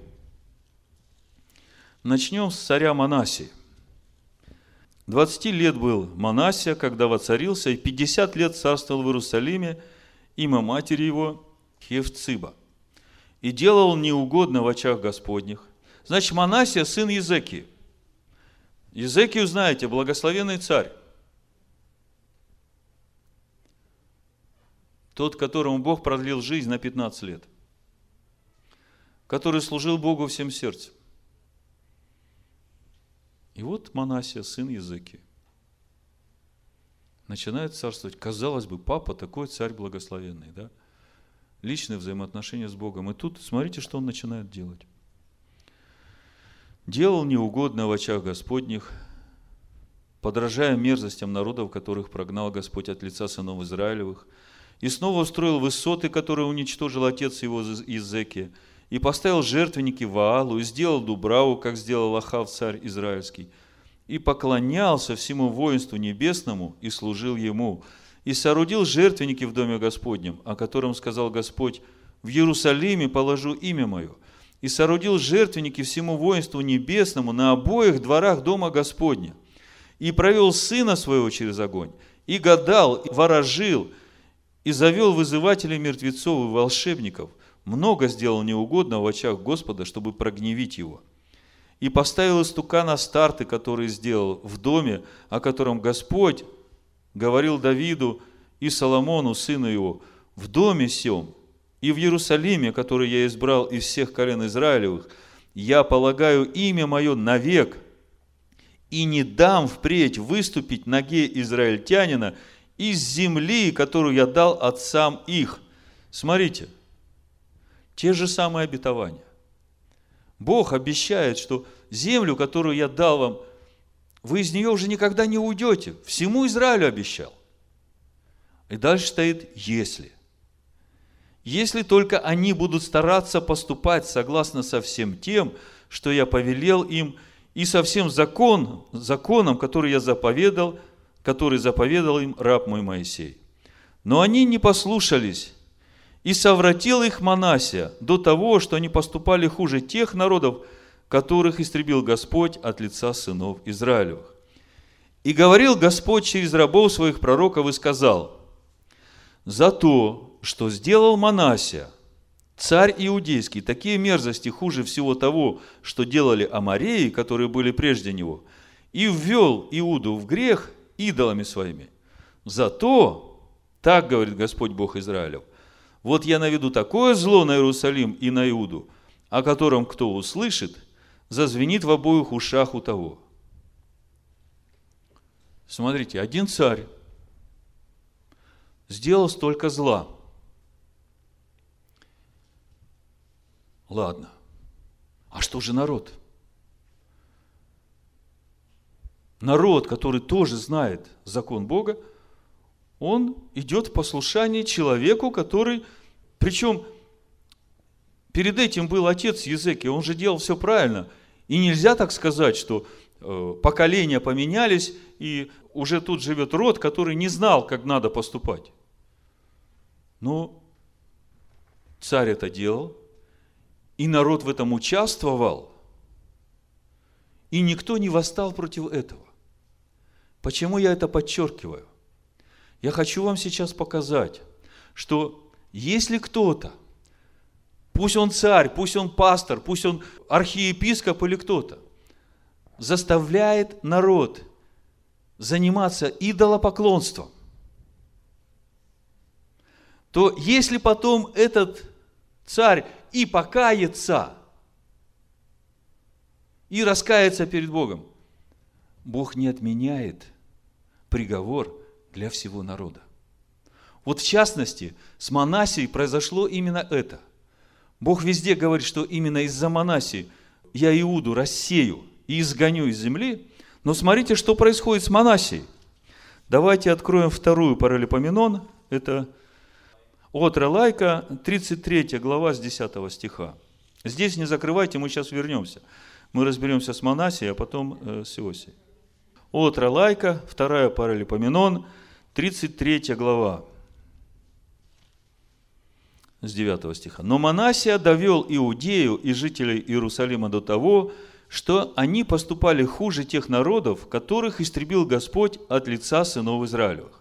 Начнем с царя Манассии. 20 лет был Манассия, когда воцарился, и 50 лет царствовал в Иерусалиме, имя матери его Хефциба. И делал неугодно в очах Господних. Значит, Манассия сын Езекии. Езекию, знаете, благословенный царь. Тот, которому Бог продлил жизнь на 15 лет. Который служил Богу всем сердцем. И вот Манассия, сын Езекии, начинает царствовать. Казалось бы, папа такой царь благословенный, да? Личные взаимоотношения с Богом. И тут смотрите, что он начинает делать. Делал неугодно в очах Господних, подражая мерзостям народов, которых прогнал Господь от лица сынов Израилевых, и снова устроил высоты, которые уничтожил отец его Езекия, и поставил жертвенники Ваалу, и сделал дубраву, как сделал Ахав, царь израильский, и поклонялся всему воинству небесному, и служил ему, и соорудил жертвенники в доме Господнем, о котором сказал Господь: в Иерусалиме положу имя мое, и соорудил жертвенники всему воинству небесному на обоих дворах дома Господня, и провел сына своего через огонь, и гадал, и ворожил, и завел вызывателей мертвецов и волшебников, много сделал неугодного в очах Господа, чтобы прогневить его. И поставил истукана Астарты, который сделал в доме, о котором Господь говорил Давиду и Соломону, сыну его: в доме сем и в Иерусалиме, который я избрал из всех колен Израилевых, я полагаю имя мое навек, и не дам впредь выступить ноге израильтянина из земли, которую я дал отцам их. Смотрите, те же самые обетования. Бог обещает, что землю, которую я дал вам, вы из нее уже никогда не уйдете. Всему Израилю обещал. И дальше стоит «если». Если только они будут стараться поступать согласно со всем тем, что я повелел им, и со всем законом, который заповедал им раб мой Моисей. Но они не послушались, и совратил их Манассия до того, что они поступали хуже тех народов, которых истребил Господь от лица сынов Израилевых. И говорил Господь через рабов своих пророков и сказал: за то, что сделал Манассия, царь иудейский, такие мерзости хуже всего того, что делали амореи, которые были прежде него, и ввел Иуду в грех идолами своими. Зато, так говорит Господь Бог Израилев, вот я наведу такое зло на Иерусалим и на Иуду, о котором кто услышит, зазвенит в обоих ушах у того. Смотрите, один царь сделал столько зла. Ладно. А что же народ? Народ, который тоже знает закон Бога, он идет в послушание человеку, который, причем перед этим был отец Езекия, он же делал все правильно. И нельзя так сказать, что поколения поменялись, и уже тут живет род, который не знал, как надо поступать. Но царь это делал, и народ в этом участвовал, и никто не восстал против этого. Почему я это подчеркиваю? Я хочу вам сейчас показать, что если кто-то, пусть он царь, пусть он пастор, пусть он архиепископ или кто-то, заставляет народ заниматься идолопоклонством, то если потом этот царь и покается, и раскается перед Богом, Бог не отменяет приговор для всего народа. Вот в частности, с Манассией произошло именно это. Бог везде говорит, что именно из-за Манассии я Иуду рассею и изгоню из земли. Но смотрите, что происходит с Манассией. Давайте откроем вторую Паралипоменон. Это Отра Лайка, 33 глава с 10 стиха. Здесь не закрывайте, мы сейчас вернемся. Мы разберемся с Манассией, а потом с Иосией. Отра Лайка, 2 Паралипоменон, 33 глава с 9 стиха. «Но Манассия довел Иудею и жителей Иерусалима до того, что они поступали хуже тех народов, которых истребил Господь от лица сынов Израилевых».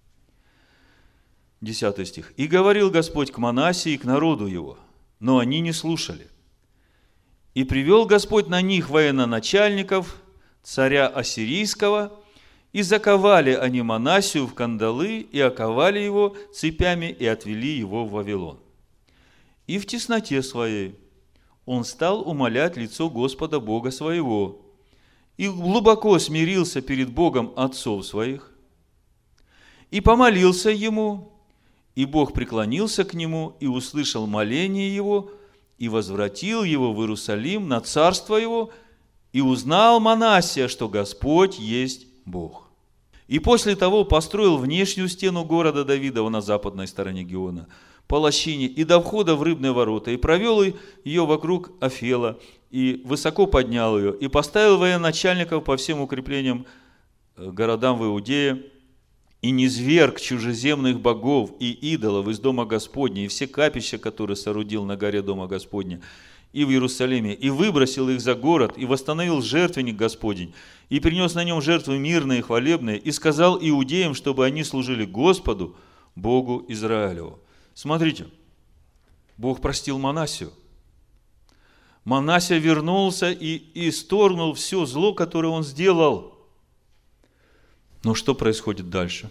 10 стих. «И говорил Господь к Манассии и к народу его, но они не слушали. И привел Господь на них военачальников, царя Ассирийского, и заковали они Манассию в кандалы, и оковали его цепями, и отвели его в Вавилон. И в тесноте своей он стал умолять лицо Господа Бога своего, и глубоко смирился перед Богом отцов своих, и помолился ему, и Бог преклонился к нему, и услышал моление его, и возвратил его в Иерусалим на царство его, и узнал Манассия, что Господь есть Бог. И после того построил внешнюю стену города Давидова на западной стороне Гиона, по лощине и до входа в рыбные ворота, и провел ее вокруг Афела, и высоко поднял ее, и поставил военачальников по всем укреплениям городам в Иудее, и низверг чужеземных богов и идолов из дома Господня, и все капища, которые соорудил на горе дома Господня, и в Иерусалиме, и выбросил их за город, и восстановил жертвенник Господень, и принес на нем жертвы мирные и хвалебные, и сказал иудеям, чтобы они служили Господу, Богу Израилеву. Смотрите, Бог простил Манассию. Манассия вернулся и исторгнул все зло, которое он сделал. Но что происходит дальше?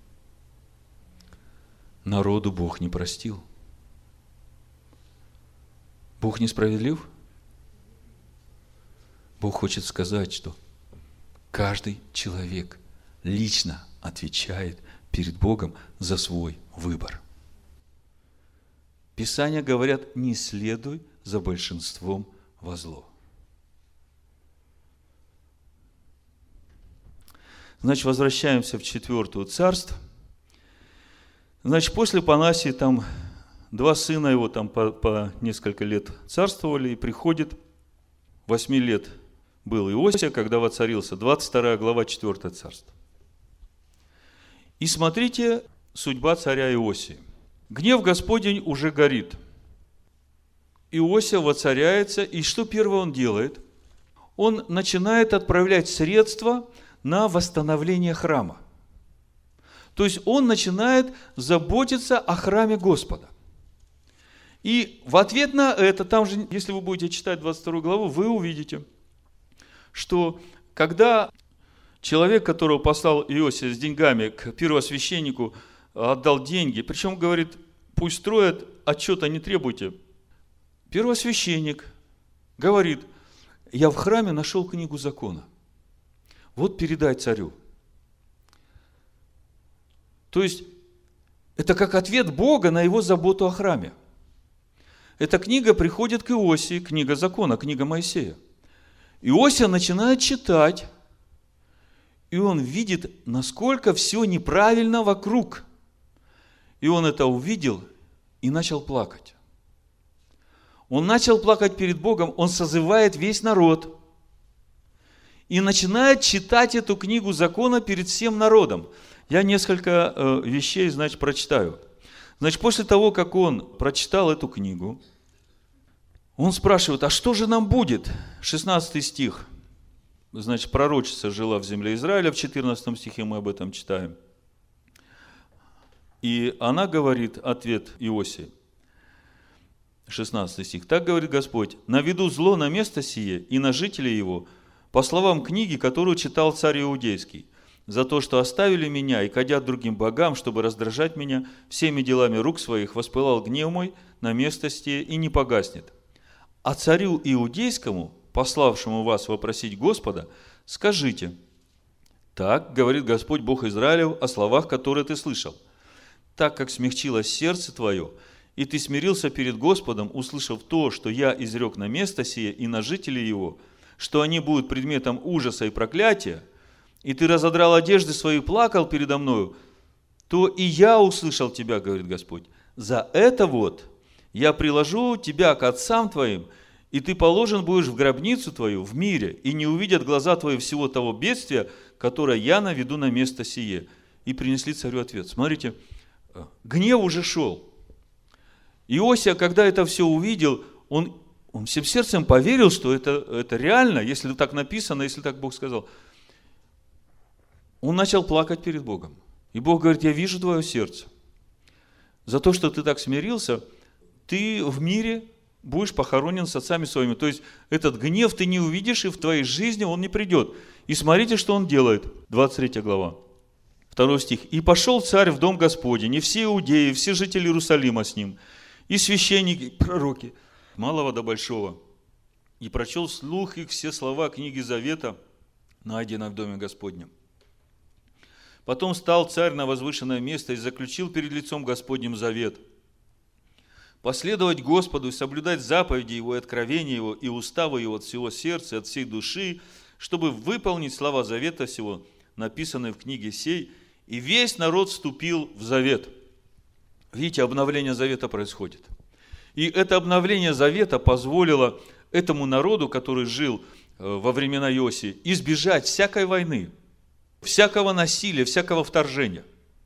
Народу Бог не простил. Бог несправедлив? Бог хочет сказать, что каждый человек лично отвечает перед Богом за свой выбор. Писания говорят: не следуй за большинством во зло. Значит, возвращаемся в 4 царство. Значит, после Манассии там 2 сына его там по несколько лет царствовали, и приходит 8 лет был Иосия, когда воцарился, 22 глава 4 царства. И смотрите, судьба царя Иосии. Гнев Господень уже горит. Иосия воцаряется, и что первое он делает? Он начинает отправлять средства на восстановление храма. То есть он начинает заботиться о храме Господа. И в ответ на это, там же, если вы будете читать 22 главу, вы увидите, что когда человек, которого послал Иосия с деньгами к первосвященнику, отдал деньги, причем говорит: пусть строят, отчета не требуйте. Первосвященник говорит: я в храме нашел книгу закона. Вот передай царю. То есть, это как ответ Бога на его заботу о храме. Эта книга приходит к Иосии, книга закона, книга Моисея. Иосия начинает читать, и он видит, насколько все неправильно вокруг. И он это увидел и начал плакать. Он начал плакать перед Богом, он созывает весь народ и начинает читать эту книгу закона перед всем народом. Я несколько вещей, значит, прочитаю. Значит, после того, как он прочитал эту книгу, он спрашивает: а что же нам будет? 16 стих. Значит, пророчица жила в земле Израиля, в 14 стихе мы об этом читаем. И она говорит, ответ Иосии, 16 стих. Так говорит Господь: наведу зло на место сие и на жителей его, по словам книги, которую читал царь Иудейский, за то, что оставили меня и кадят другим богам, чтобы раздражать меня, всеми делами рук своих воспылал гнев мой на место сие и не погаснет. А царю Иудейскому, пославшему вас вопросить Господа, скажите: так говорит Господь Бог Израилев о словах, которые ты слышал. Так как смягчилось сердце твое, и ты смирился перед Господом, услышав то, что я изрек на место сие и на жителей его, что они будут предметом ужаса и проклятия, и ты разодрал одежды свои и плакал передо мною, то и я услышал тебя, говорит Господь. За это вот я приложу тебя к отцам твоим, и ты положен будешь в гробницу твою в мире, и не увидят глаза твои всего того бедствия, которое я наведу на место сие. И принесли царю ответ. Смотрите, гнев уже шел. Иосия, когда это все увидел, он всем сердцем поверил, что это реально, если так написано, если так Бог сказал. Он начал плакать перед Богом. И Бог говорит: я вижу твое сердце. За то, что ты так смирился, ты в мире будешь похоронен с отцами своими. То есть, этот гнев ты не увидишь, и в твоей жизни он не придет. И смотрите, что он делает. 23 глава. 2 стих. «И пошел царь в дом Господень, и все иудеи, все жители Иерусалима с ним, и священники, и пророки, малого до большого, и прочел вслух их все слова книги Завета, найденной в доме Господнем. Потом стал царь на возвышенное место и заключил перед лицом Господним завет. Последовать Господу и соблюдать заповеди Его и откровения Его и уставы Его от всего сердца и от всей души, чтобы выполнить слова завета сего, написанные в книге сей, и весь народ вступил в завет». видите, обновление завета происходит. И это обновление завета позволило этому народу, который жил во времена Иосии, избежать всякой войны, всякого насилия, всякого вторжения.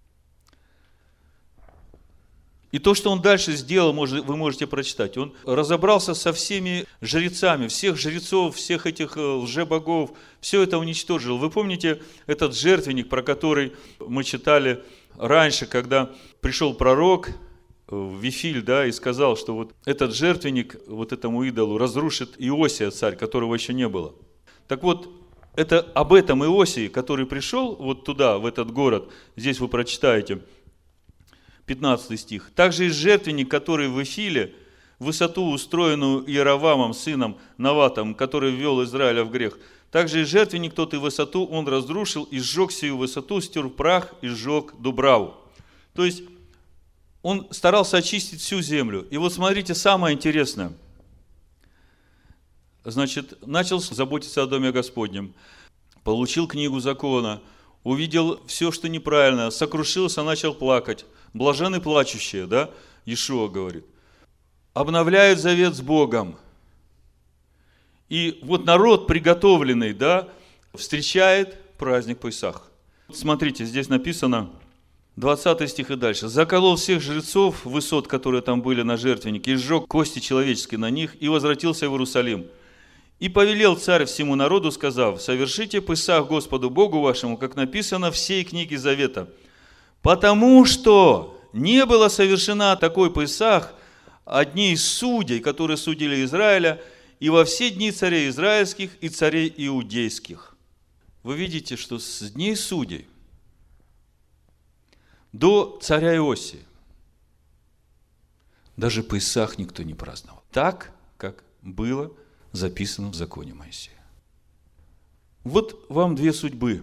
И то, что он дальше сделал, вы можете прочитать. Он разобрался со всеми жрецами, всех жрецов, всех этих лжебогов, все это уничтожил. Вы помните этот жертвенник, про который мы читали раньше, когда пришел пророк в Вифиль, да, и сказал, что вот этот жертвенник, вот этому идолу разрушит Иосия, царь, которого еще не было. Так вот, это об этом Иосии, который пришел вот туда, в этот город, здесь вы прочитаете, 15 стих. Также и жертвенник, который в Вифиле, высоту, устроенную Иеровамом, сыном Наватом, который ввел Израиля в грех, также и жертвенник тот и высоту он разрушил, и сжег сию высоту, стер в прах и сжег дубраву. То есть, он старался очистить всю землю. И вот смотрите, самое интересное. Значит, начал заботиться о Доме Господнем, получил книгу закона, увидел все, что неправильно, сокрушился, начал плакать. Блаженны плачущие, да? Иешуа говорит. Обновляет завет с Богом. И вот народ приготовленный, да, встречает праздник Песах. Смотрите, здесь написано, 20 стих и дальше. «Заколол всех жрецов высот, которые там были на жертвеннике, и сжег кости человеческие на них, и возвратился в Иерусалим. И повелел царь всему народу, сказав, совершите Песах Господу Богу вашему, как написано в сей книге Завета. Потому что не было совершена такой Песах от дней судей, которые судили Израиля, и во все дни царей израильских и царей иудейских». Вы видите, что с дней судей до царя Иосии даже Песах никто не праздновал. Так, как было записано в законе Моисея. Вот вам две судьбы,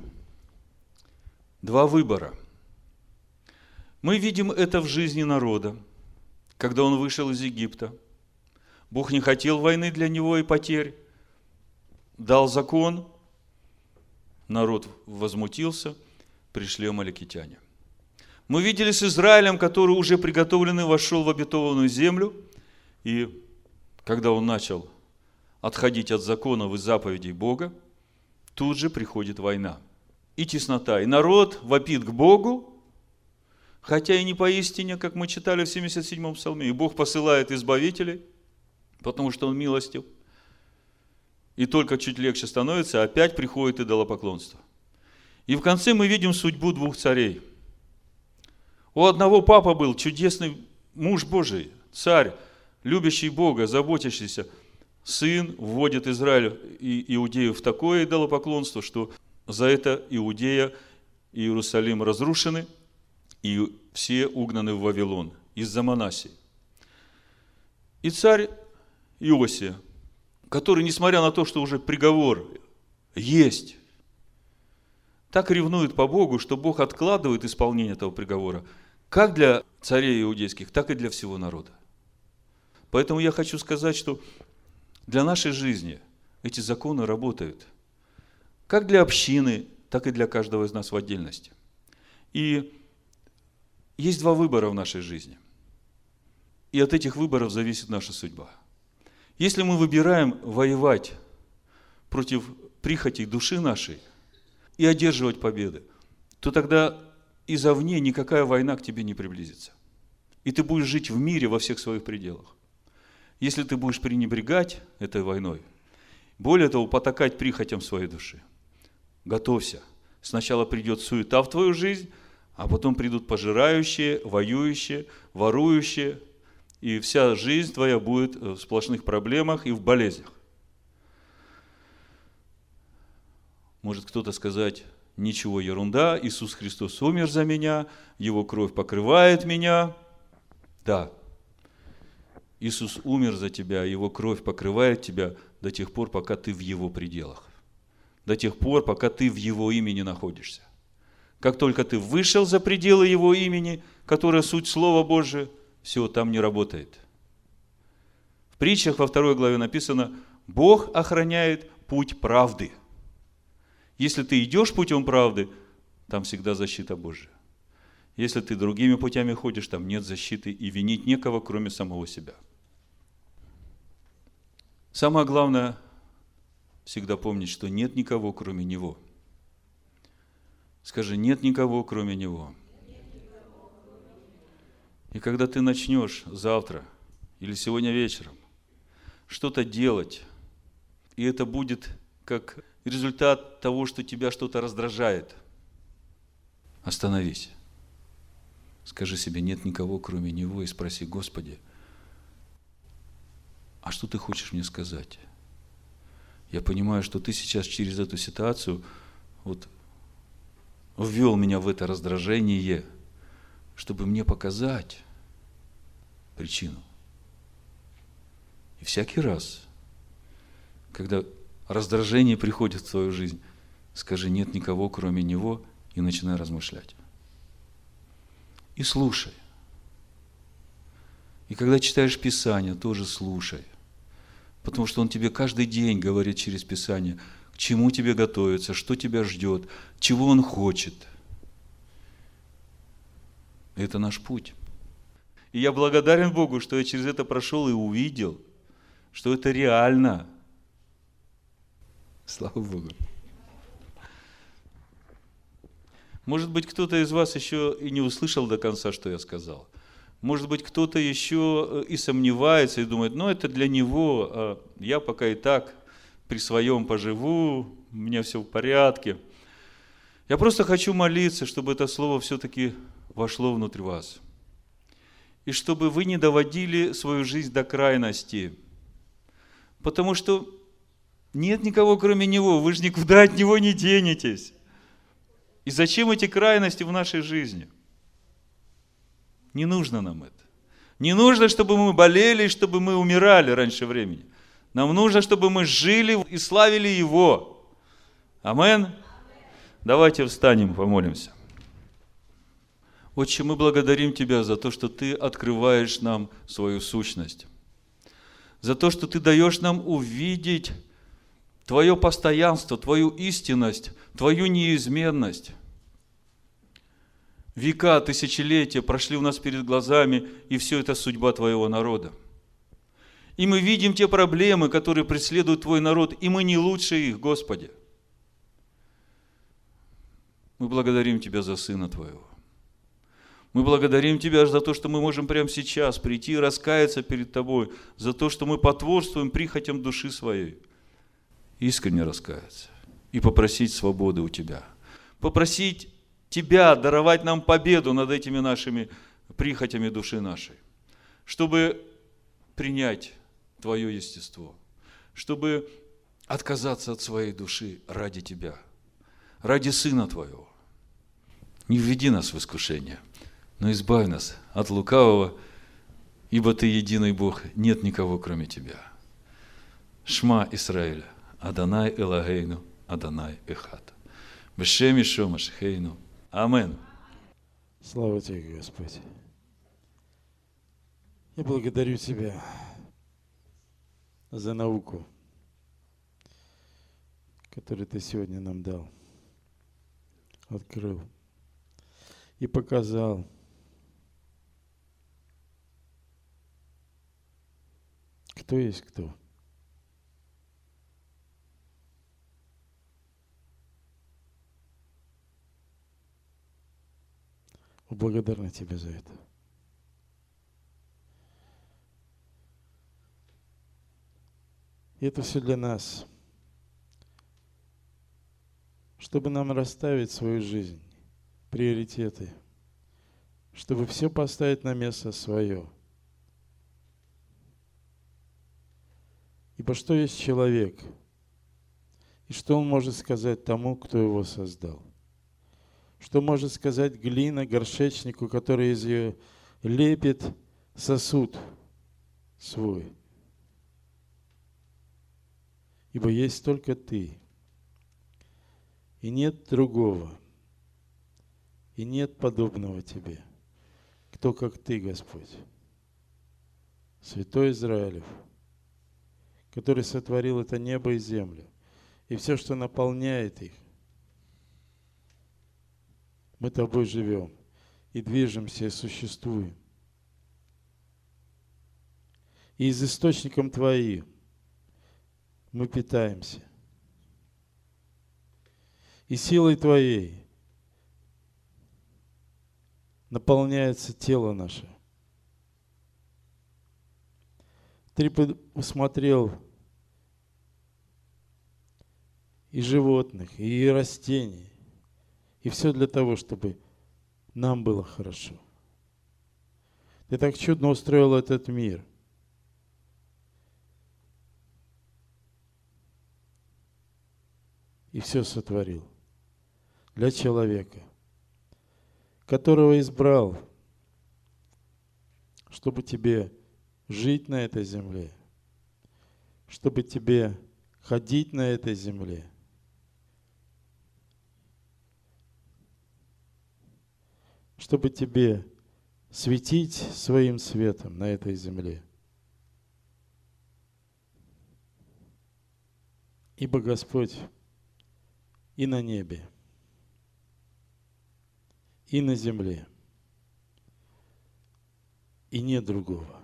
два выбора. Мы видим это в жизни народа, когда он вышел из Египта. Бог не хотел войны для него и потерь. Дал закон, народ возмутился, пришли амаликитяне. Мы видели с Израилем, который уже приготовленный вошел в обетованную землю, и когда он начал отходить от законов и заповедей Бога, тут же приходит война и теснота. И народ вопит к Богу, хотя и не поистине, как мы читали в 77-м псалме. И Бог посылает избавителей, потому что Он милостив. И только чуть легче становится, опять приходит идолопоклонство. И в конце мы видим судьбу двух царей. У одного папа был чудесный муж Божий, царь, любящий Бога, заботящийся. Сын вводит Израиль и Иудею в такое идолопоклонство, что за это Иудея и Иерусалим разрушены, и все угнаны в Вавилон из-за Манасии. И царь Иосия, который, несмотря на то, что уже приговор есть, так ревнует по Богу, что Бог откладывает исполнение этого приговора, как для царей иудейских, так и для всего народа. Поэтому я хочу сказать, что для нашей жизни эти законы работают как для общины, так и для каждого из нас в отдельности. И есть два выбора в нашей жизни. И от этих выборов зависит наша судьба. Если мы выбираем воевать против прихотей души нашей и одерживать победы, то тогда изовне никакая война к тебе не приблизится. И ты будешь жить в мире во всех своих пределах. Если ты будешь пренебрегать этой войной, более того, потакать прихотям своей души, готовься. Сначала придет суета в твою жизнь, а потом придут пожирающие, воюющие, ворующие, и вся жизнь твоя будет в сплошных проблемах и в болезнях. Может кто-то сказать, ничего, ерунда, Иисус Христос умер за меня, Его кровь покрывает меня. Да, Иисус умер за тебя, Его кровь покрывает тебя до тех пор, пока ты в Его пределах. До тех пор, пока ты в Его имени находишься. Как только ты вышел за пределы Его имени, которое суть Слова Божие, все, там не работает. В притчах во 2 главе написано, Бог охраняет путь правды. Если ты идешь путем правды, там всегда защита Божия. Если ты другими путями ходишь, там нет защиты и винить некого, кроме самого себя. Самое главное всегда помнить, что нет никого, кроме Него. Скажи, нет никого, кроме Него. И когда ты начнешь завтра или сегодня вечером что-то делать, и это будет как результат того, что тебя что-то раздражает, остановись. Скажи себе, нет никого, кроме Него, и спроси, Господи, а что Ты хочешь мне сказать? Я понимаю, что Ты сейчас через эту ситуацию ввел меня в это раздражение, чтобы мне показать причину. И всякий раз, когда раздражение приходит в твою жизнь, скажи, нет никого, кроме Него, и начинай размышлять. И слушай. И когда читаешь Писание, тоже слушай. Потому что Он тебе каждый день говорит через Писание, к чему тебе готовиться, что тебя ждет, чего Он хочет. Это наш путь. И я благодарен Богу, что я через это прошел и увидел, что это реально. Слава Богу. Может быть, кто-то из вас еще и не услышал до конца, что я сказал. Может быть, кто-то еще и сомневается и думает, это для него, а я пока и так при своем поживу, у меня все в порядке. Я просто хочу молиться, чтобы это слово все-таки вошло внутрь вас. И чтобы вы не доводили свою жизнь до крайности. Потому что нет никого, кроме Него, вы же никуда от Него не денетесь. И зачем эти крайности в нашей жизни? Не нужно нам это. Не нужно, чтобы мы болели, чтобы мы умирали раньше времени. Нам нужно, чтобы мы жили и славили Его. Амин. Давайте встанем, помолимся. Отче, мы благодарим Тебя за то, что Ты открываешь нам свою сущность. За то, что Ты даешь нам увидеть Твое постоянство, Твою истинность, Твою неизменность. Века, тысячелетия прошли у нас перед глазами, и все это судьба Твоего народа. И мы видим те проблемы, которые преследуют Твой народ, и мы не лучше их, Господи. Мы благодарим Тебя за Сына Твоего. Мы благодарим Тебя за то, что мы можем прямо сейчас прийти и раскаяться перед Тобой, за то, что мы потворствуем прихотям души своей. Искренне раскаяться и попросить свободы у Тебя. Попросить Тебя даровать нам победу над этими нашими прихотями души нашей, чтобы принять Твое естество, чтобы отказаться от своей души ради Тебя, ради Сына Твоего. Не введи нас в искушение, но избавь нас от лукавого, ибо Ты единый Бог, нет никого, кроме Тебя. Шма Исраиля, Адонай Элагейну, Адонай Эхад. Бешем Ишо Машихейну. Амин. Слава Тебе, Господь. Я благодарю Тебя за науку, которую Ты сегодня нам дал, открыл и показал. Кто есть кто. Благодарна Тебе за это. И это все для нас, чтобы нам расставить свою жизнь, приоритеты, чтобы все поставить на место свое. Ибо что есть человек, и что он может сказать тому, кто его создал? Что может сказать глина горшечнику, который из ее лепит сосуд свой? Ибо есть только Ты, и нет другого, и нет подобного Тебе, кто как Ты, Господь, Святой Израилев, который сотворил это небо и землю, и все, что наполняет их. Мы Тобой живем. и движемся, и существуем. И из источником Твоим мы питаемся. И силой Твоей наполняется тело наше. Ты усмотрел и животных, и растений, и все для того, чтобы нам было хорошо. Ты так чудно устроил этот мир. И все сотворил для человека, которого избрал, чтобы тебе жить на этой земле, чтобы тебе ходить на этой земле, чтобы тебе светить своим светом на этой земле. Ибо Господь и на небе, и на земле, и нет другого.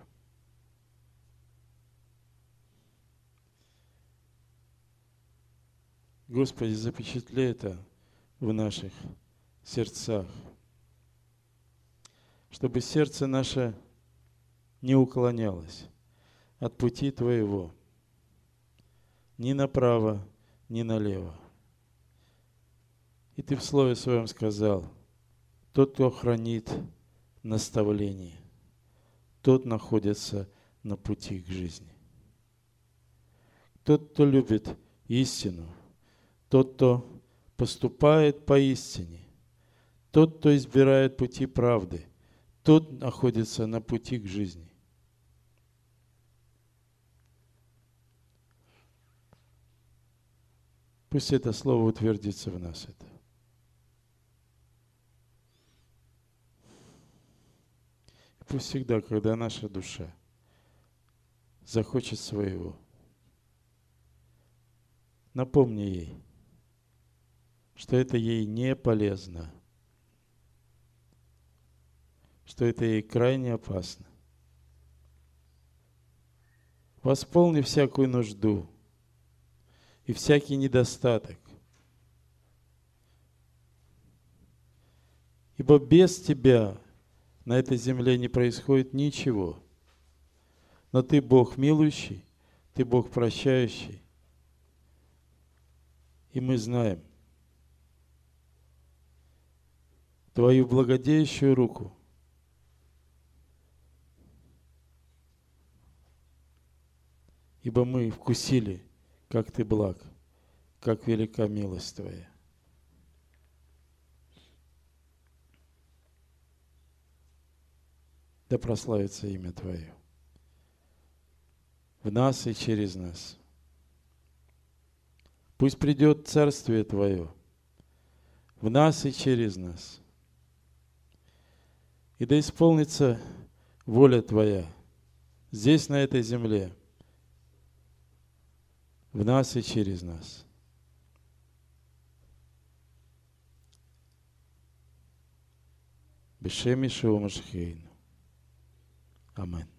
Господи, запечатли это в наших сердцах, чтобы сердце наше не уклонялось от пути Твоего ни направо, ни налево. И Ты в Слове Своем сказал: тот, кто хранит наставление, тот находится на пути к жизни. Тот, кто любит истину, тот, кто поступает по истине, тот, кто избирает пути правды, тот находится на пути к жизни. Пусть это слово утвердится в нас. Пусть всегда, когда наша душа захочет своего, напомни ей, что это ей не полезно, что это ей крайне опасно. Восполни всякую нужду и всякий недостаток, ибо без Тебя на этой земле не происходит ничего. Но Ты Бог милующий, Ты Бог прощающий. И мы знаем Твою благодеющую руку. Ибо мы вкусили, как Ты благ, как велика милость Твоя. Да прославится имя Твое в нас и через нас. Пусть придет Царствие Твое в нас и через нас. И да исполнится воля Твоя здесь, на этой земле, в нас и через нас. Бешем Йешуа Машхейну. Амен.